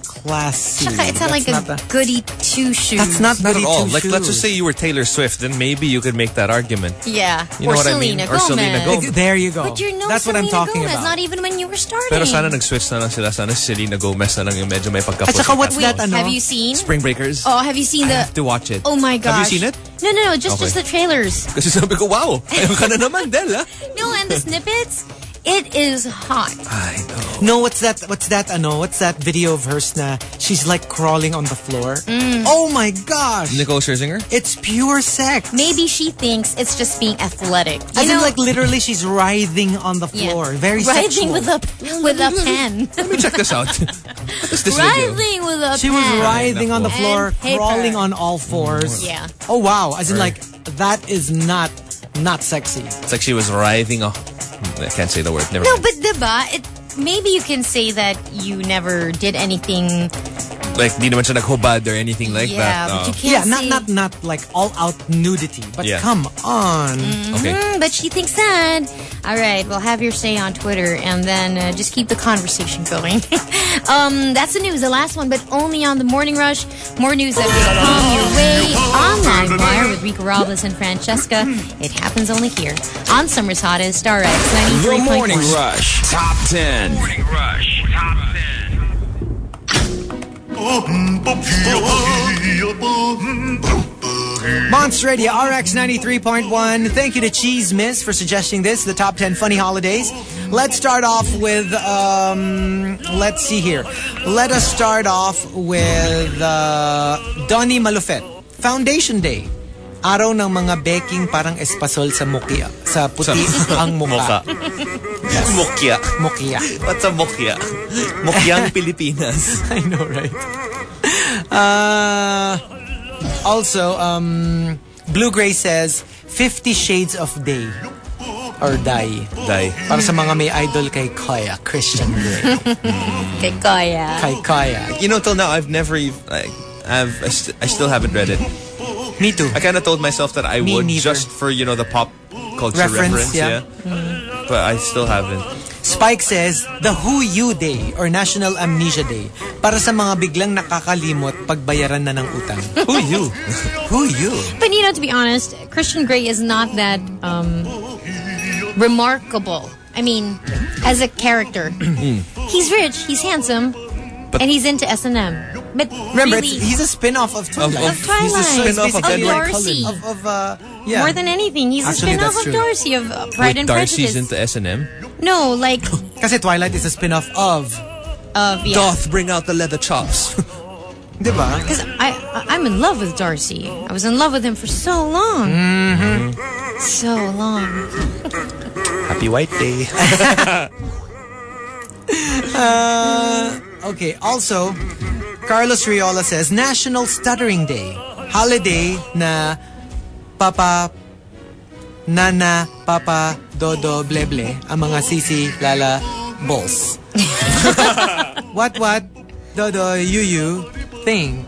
classy. Tsaka it's not like a goody two-shoe. That's not Not goody at all. two Like, let's shoes. just say you were Taylor Swift, then maybe you could make that argument. Yeah. You know or what I Selena mean? Gomez. Or Selena Gomez. There you go. But you're no That's Selena what I'm talking Gomez, about. not even when you were starting. Pero sana nag-switch na lang sila. Sana si Selena Gomez na lang yung medyo may pagkapos. At saka what's Wait, that, ano? have you seen? Spring Breakers? Oh, have you seen I the... have to watch it. Oh my gosh. Have you seen it? No. Just Okay. the trailers. Kasi sabi ko, wow, ayaw ka na naman, Del, ha? No, and the snippets, it is hot. I know. No, what's that video of hers na she's like crawling on the floor? Oh my gosh. Nicole Scherzinger? It's pure sex. Maybe she thinks it's just being athletic. You As know, in, like, literally she's writhing on the floor. Very writhing sexual. with a pen. Let me check this out. What is this video? Writhing with a pen. She was writhing on the floor, And paper. crawling on all fours. Yeah. Oh wow. As in, like, that is not sexy. It's like she was writhing. Oh, I can't say the word. Never No, mind. but diba, maybe you can say that you never did anything. Like, di naman siya naghubad or anything like Yeah, that. but you Yeah, can't say... not like all out nudity, but Yeah. come on. Okay. But she thinks that. All right, well, have your say on Twitter and then just keep the conversation going. That's the news, the last one, but only on the Morning Rush. More news that will come your way on Livewire with Rico Robles and Francesca. It happens only here on Summer's Hottest, Star X 93.1. The Morning Rush Top 10. Morning Rush Top 10. Monster Radio RX 93.1. Thank you to Cheese Miss for suggesting this, the top 10 funny holidays. Let's start off with, let's see here. Let us start off with Donnie Malufet. Foundation Day. Araw ng mga baking parang espasol sa mukya. Sa puti ang mukha. Mukya. Mukya. What's a mukya? Mukyang Pilipinas. I know, right? Also, Blue Gray says 50 Shades of Day or Die. Die. Para sa mga may idol kay Kaya, Christian Grey. Kay Kaya. Kay Kaya. You know, till now, I've never even... I still haven't read it. Me too. I kind of told myself that I would neither. just for, you know, the pop culture reference. Yeah. But I still haven't. Spike says, the Who You Day or National Amnesia Day para sa mga biglang nakakalimot pagbayaran na ng utang. Who you? Who you? But you know, to be honest, Christian Grey is not that remarkable. I mean, as a character. He's rich, he's handsome, and he's into S&M. But Remember, really, he's a spin-off of Twilight. of Twilight. He's a spin-off of Of Edward Darcy. Yeah. More than anything, he's Actually, a spin-off that's of true. Darcy of Pride and Darcy's Prejudice. into S&M. No, like Kasi Twilight is a spin-off of... yeah. Doth bring out the leather chops. Diba? Because I'm in love with Darcy. I was in love with him for so long. So long. Happy White Day. Okay, also, Carlos Riola says, National Stuttering Day. Holiday na Papa, Nana, Papa, Dodo, Bleble, ang mga sisi, lala, balls. What, Dodo, you, think.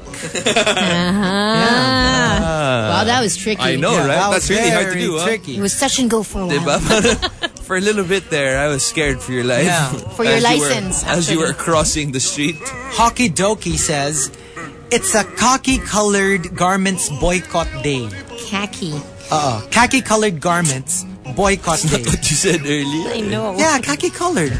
Wow, that was tricky. I know, Yeah, right? that That's was really hard to very do, huh? tricky. It was touch and go for a while. Diba? For a little bit there, I was scared for your life. Yeah. For your As you were- license, As you actually. were crossing the street. Hockey Doki says, it's a khaki-colored garments boycott day. Khaki. Khaki-colored garments boycott day. What you said earlier. I know. Yeah, khaki-colored.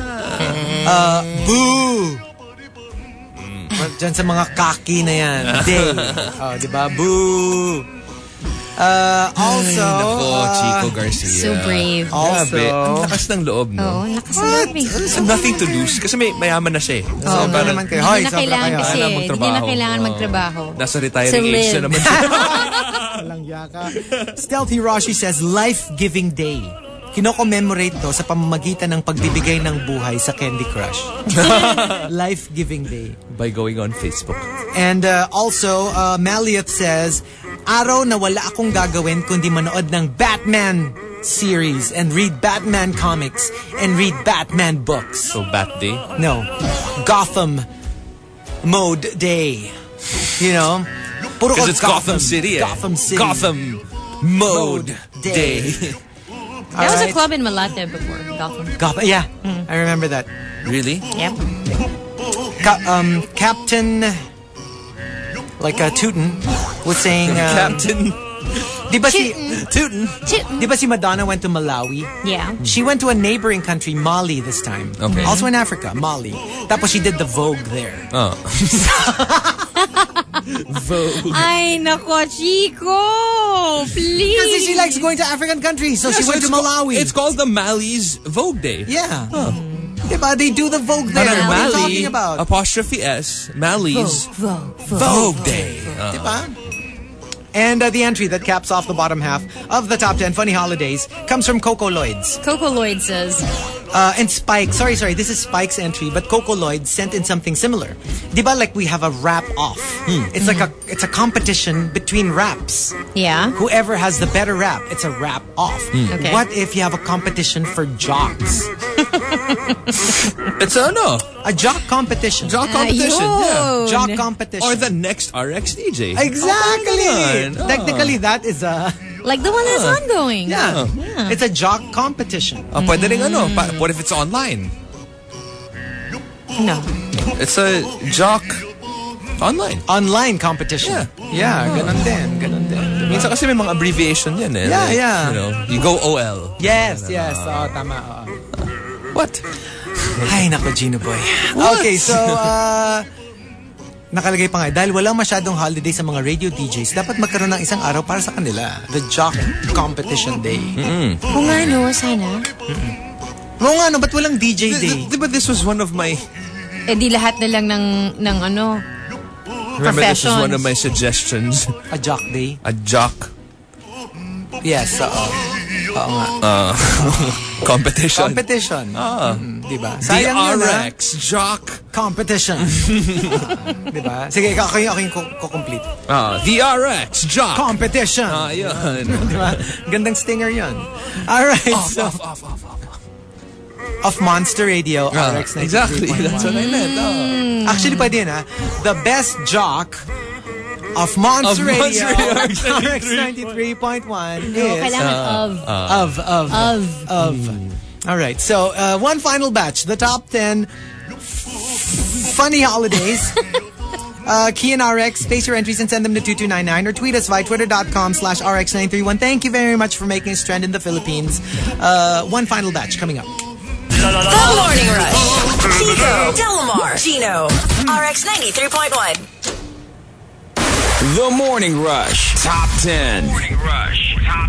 Boo! Diyan sa mga khaki na yan. Day. Diba? Boo! Also, Nako, Chico Garcia. So brave. also, Grabe. Ang lakas ng loob, no? Oh, lakas ng loob eh. There's nothing to lose. Kasi mayaman na siya eh. So, ano parang naman kayo? Hindi Hoy, na sobra kailangan kayo. kasi. Alam, Hindi na magtrabaho. kailangan Oo. magtrabaho. Nasa To retiring age live. na naman siya. Walang yaka. Stealthy Roshi says, Life-Giving Day. Kino-commemorate to sa pamamagitan ng pagbibigay ng buhay sa Candy Crush. Life-Giving Day. By going on Facebook. And also, Malioth says, araw na wala akong gagawin kundi manood ng Batman series and read Batman comics and read Batman books. So, Bat Day. No. Gotham Mode Day. You know? Puro Because it's Gotham City eh. Gotham City. Gotham Mode Day. There was a Alright. club in Malate before, Gotham. Gotham. Yeah. I remember that. Really? Yep. Captain, like Tootin, was saying... Captain... Di ba si... Tootin. Di ba si Madonna went to Malawi? Yeah. She went to a neighboring country, Mali, this time. Okay. Also in Africa, Mali. Tapos she did the Vogue there. Oh. Vogue. Ay, nako, Chico! Please! Because she likes going to African countries, so she went to Malawi. It's called the Mali's Vogue Day. Yeah. Diba? They do the Vogue there. What are you talking about? Apostrophe S, Mali's Vogue Day. Diba? And the entry that caps off the bottom half of the top 10 funny holidays comes from Coco Lloyd's. Coco Lloyd says... And Spike, sorry, this is Spike's entry, but Coco Lloyd sent in something similar. Diba, like we have a rap off. It's like it's a competition between raps. Yeah. Whoever has the better rap, it's a rap off. Okay. What if you have a competition for jocks? It's a jock competition. jock competition. Ayun. Jock competition. Or the next RX DJ. Exactly. Technically, that is a... Like the one that's ongoing. Yeah. It's a jock competition. Pwede rin what if it's online? No. It's a jock online. Online competition. Yeah, ganun din. Minsan kasi may mga abbreviation yan eh. Yeah, like, yeah. You know, you go OL. Yes. Oo, tama. What? Ay, nako, Gino boy. Okay, so, nakalagay pa nga, dahil walang masyadong holiday sa mga radio DJs, dapat magkaroon ng isang araw para sa kanila. The Jock Competition Day. Kung ano, sana. Oo nga, no, ba't walang DJ Day? Diba this was one of my... Eh di lahat na lang ng ano... Remember this was Professions. one of my suggestions. A Jock Day? A jock Yes, oo. Oo nga. competition. Competition. Diba? The Sayang yun, ha? RX jock Competition. Diba? Sige, ako yung ko-complete. The RX jock Competition. yun. Diba? Gandang stinger yun. Alright, so... Of Monster Radio, RX 93.1. Exactly, that's what I meant. Actually, pwede yun, ha? The best jock of Monster Radio, RX 93.1 is... Kailangan of. Alright, so one final batch. The top 10 funny holidays. Key and RX, space your entries and send them to 2299 or tweet us via twitter.com/RX931. Thank you very much for making us trend in the Philippines. One final batch coming up. The Morning Rush. Chico, Delamar, Gino, RX 93.1. The Morning Rush Top 10. Morning Rush Top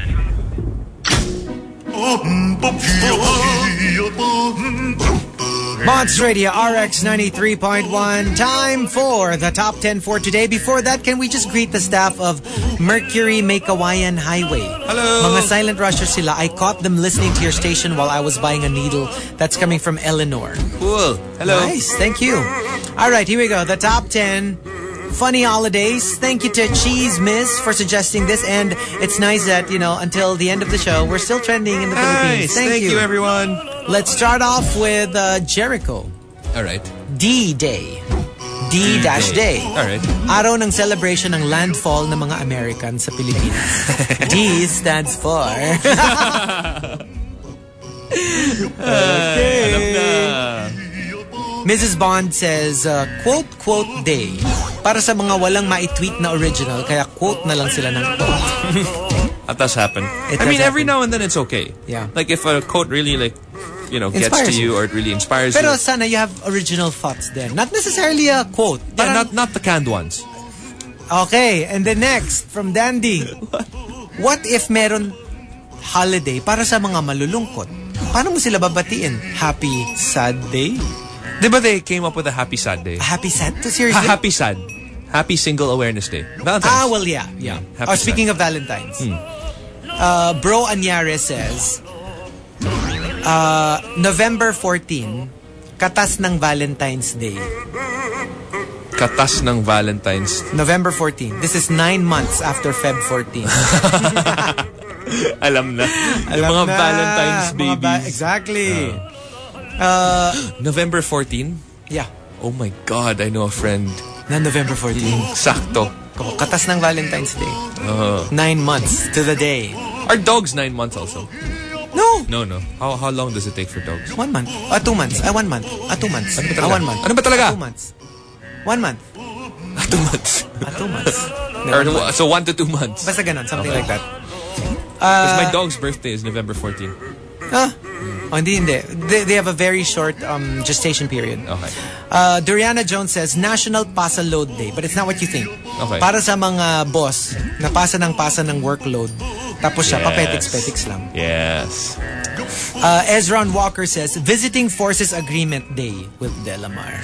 10. Monster Radio, RX 93.1. Time for the top 10 for today. Before that, can we just greet the staff of Mercury Makawayan Highway? Hello. Mga silent rushers sila. I caught them listening to your station while I was buying a needle. That's coming from Eleanor. Cool. Hello. Nice, thank you. All right, here we go. The top 10 funny holidays. Thank you to Cheese Miss for suggesting this. And it's nice that, until the end of the show, we're still trending in the Philippines. Thank you, everyone. Let's start off with Jericho. All right. D-Day. D-Day. All right. Araw ng celebration ng landfall ng mga Americans sa Pilipinas. D stands for... Okay. Alam na. Mrs. Bond says, quote day. Para sa mga walang ma-tweet na original, kaya quote na lang sila ng quote. That does happen. It I mean, does every happen. now and then it's okay. Yeah. Like if a quote really gets Inspires to you you. or it really inspires Pero you. sana you have original thoughts then. Not necessarily a quote. Yeah, Parang- not the canned ones. Okay, and then next, from Dandy. What if meron holiday para sa mga malulungkot? Paano mo sila babatiin? Happy sad day? Diba they came up with a happy sad day? Happy sad? Seriously? Happy sad. Happy single awareness day. Valentine's. Well, yeah. Happy Speaking of Valentine's. Bro Anyare says, November 14, katas ng Valentine's Day. Katas ng Valentine's. November 14. This is 9 months after Feb 14. Alam na. Yung mga Valentine's babies. Exactly. November 14? Yeah. Oh my God, I know a friend. Na November 14. Sakto. Katas ng Valentine's Day. 9 months to the day. Our dog's 9 months also. No. No. How long does it take for dogs? 1 month. 2 months. 1 month. 2 months. Ano ba talaga? 1 month. Ano ba talaga? 2 months. 1 month. 2 months. 2 months. Or, so 1 to 2 months. Basta ganun. Something like that. Because my dog's birthday is November 14. Hindi. They have a very short gestation period. Okay. Doriana Jones says, National Pasa Load Day. But it's not what you think. Okay. Para sa mga boss, na pasa ng workload. Tapos siya, papetiks-petiks lang. Yes. Ezron Walker says, Visiting Forces Agreement Day with Delamar.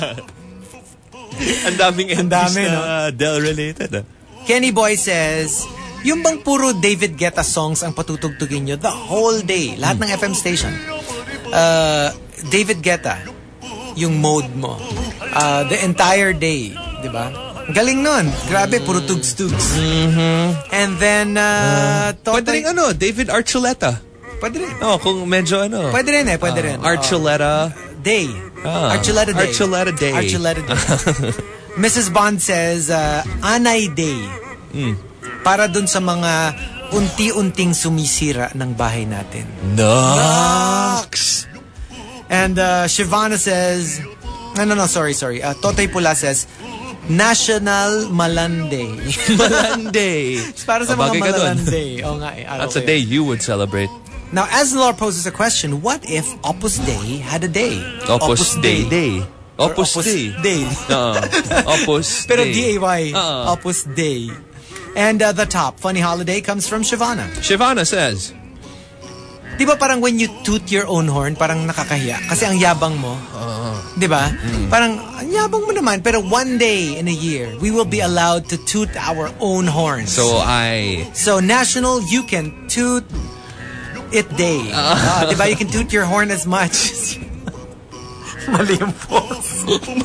Ang daming dami, na Del-related. Kenny Boy says, yung bang puro David Guetta songs ang patutugtugin nyo the whole day, lahat ng FM station. David Guetta, yung mode mo. The entire day, di ba? Galing nun. Grabe, puro tugs-tugs. And then, Pwede rin David Archuleta. Pwede rin. Kung medyo Pwede rin. Archuleta. Day. Archuleta Day. Archuleta Day. Archuleta Day. Mrs. Bond says, Anay Day. Para dun sa mga unti-unting sumisira ng bahay natin. Nox! And Shivana says, sorry. Totoy Pula says, National Malande. Malande. Para sa mga Malande. That's a day you would celebrate. Now, Asnalor poses a question. What if Opus Dei had a day? Opus Dei. Opus Dei. Opus Pero Dei. D-A-Y. Opus Dei. And the top funny holiday comes from Shivana. Shivana says, di ba parang when you toot your own horn, parang nakakahiya? Kasi ang yabang mo. Di ba? Parang ang yabang mo naman. Pero one day in a year, we will be allowed to toot our own horns. So National You Can Toot It Day. Di ba? You can toot your horn as much. Mali yung pause.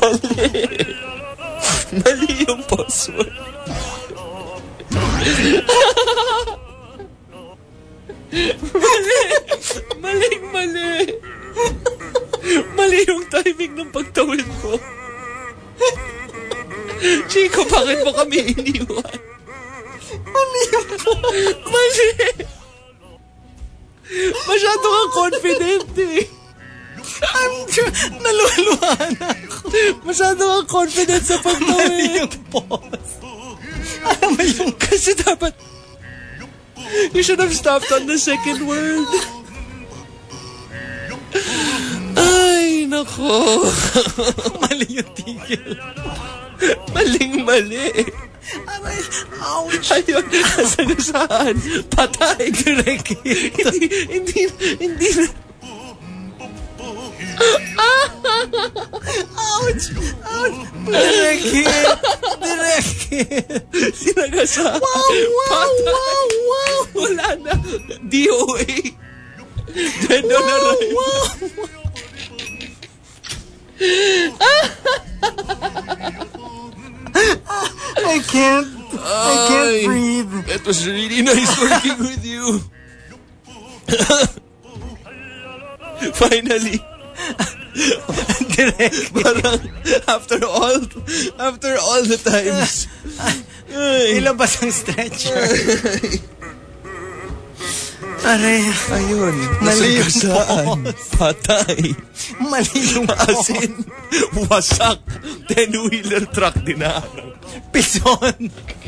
Mali yung pause. Mali. Mali yung timing ng pagtawid mo. Chico, bakit mo kami iniwan? Mali. Masyado kang confident eh. Naluluhan ako. Masyado kang confident sa pagtawid. Mali yung pause. Alam mo yung... Kasi dapat... You should have stopped on the second word. Ay, nako. Mali yung tigil. Maling-mali. Aray, ouch. Ayun, saan? Patay. Direct hit. Hindi na. Ouch. Direct hit. Sinagasa. Wow. Wala na. DOA. Dead on arrival. Wow. I can't breathe. It was really nice working with you. Finally. Direct. Parang after all the times. Ilabas ang stretcher. Aray. Ayun. Mali yung Nasagasaan. Patay. Mali yung As in, wasak. 10-wheeler truck dinarang. Pison.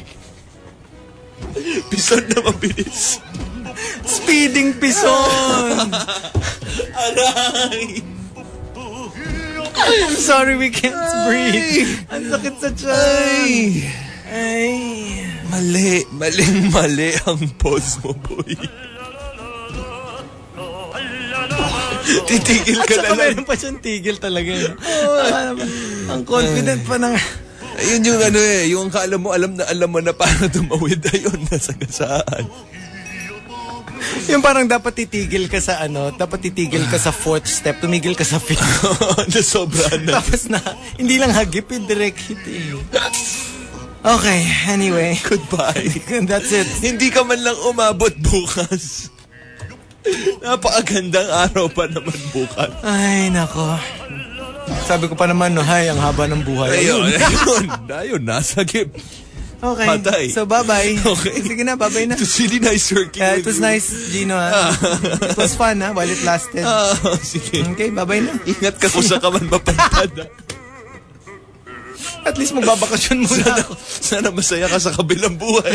Pison na mabilis. Speeding pison. Aray. I'm sorry, we can't breathe. Ang sakit sa tiyan. Ay. Mali ang pause mo, boy. Titigil ka na lang. Meron pa siyang tigil talaga. Ang confident pa ng... Ayun yung yung alam mo na paano tumawid. Ayun, nasagasaan. Yung parang dapat titigil ka sa fourth step, tumigil ka sa fifth. Nasobra na. Tapos na, hindi lang hagip, direct hit eh. Okay, anyway. Goodbye. That's it. Hindi ka man lang umabot bukas. Napakagandang araw pa naman bukas. Ay, nako. Sabi ko pa naman, ang haba ng buhay. Ayun, nasagip. Okay. Patay. So, bye-bye. Okay. Sige na, bye-bye na. It was really nice working with It was you. nice, Gino. It was fun, while it lasted. Sige. Okay, bye-bye na. Ingat ka kung saan ka man mapadpad. At least magbabakasyon muna. Sana masaya ka sa kabilang buhay.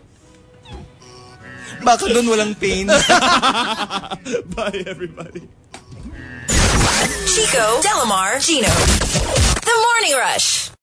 Baka doon walang pain. Bye, everybody. Chico, Delamar, Gino. The Morning Rush.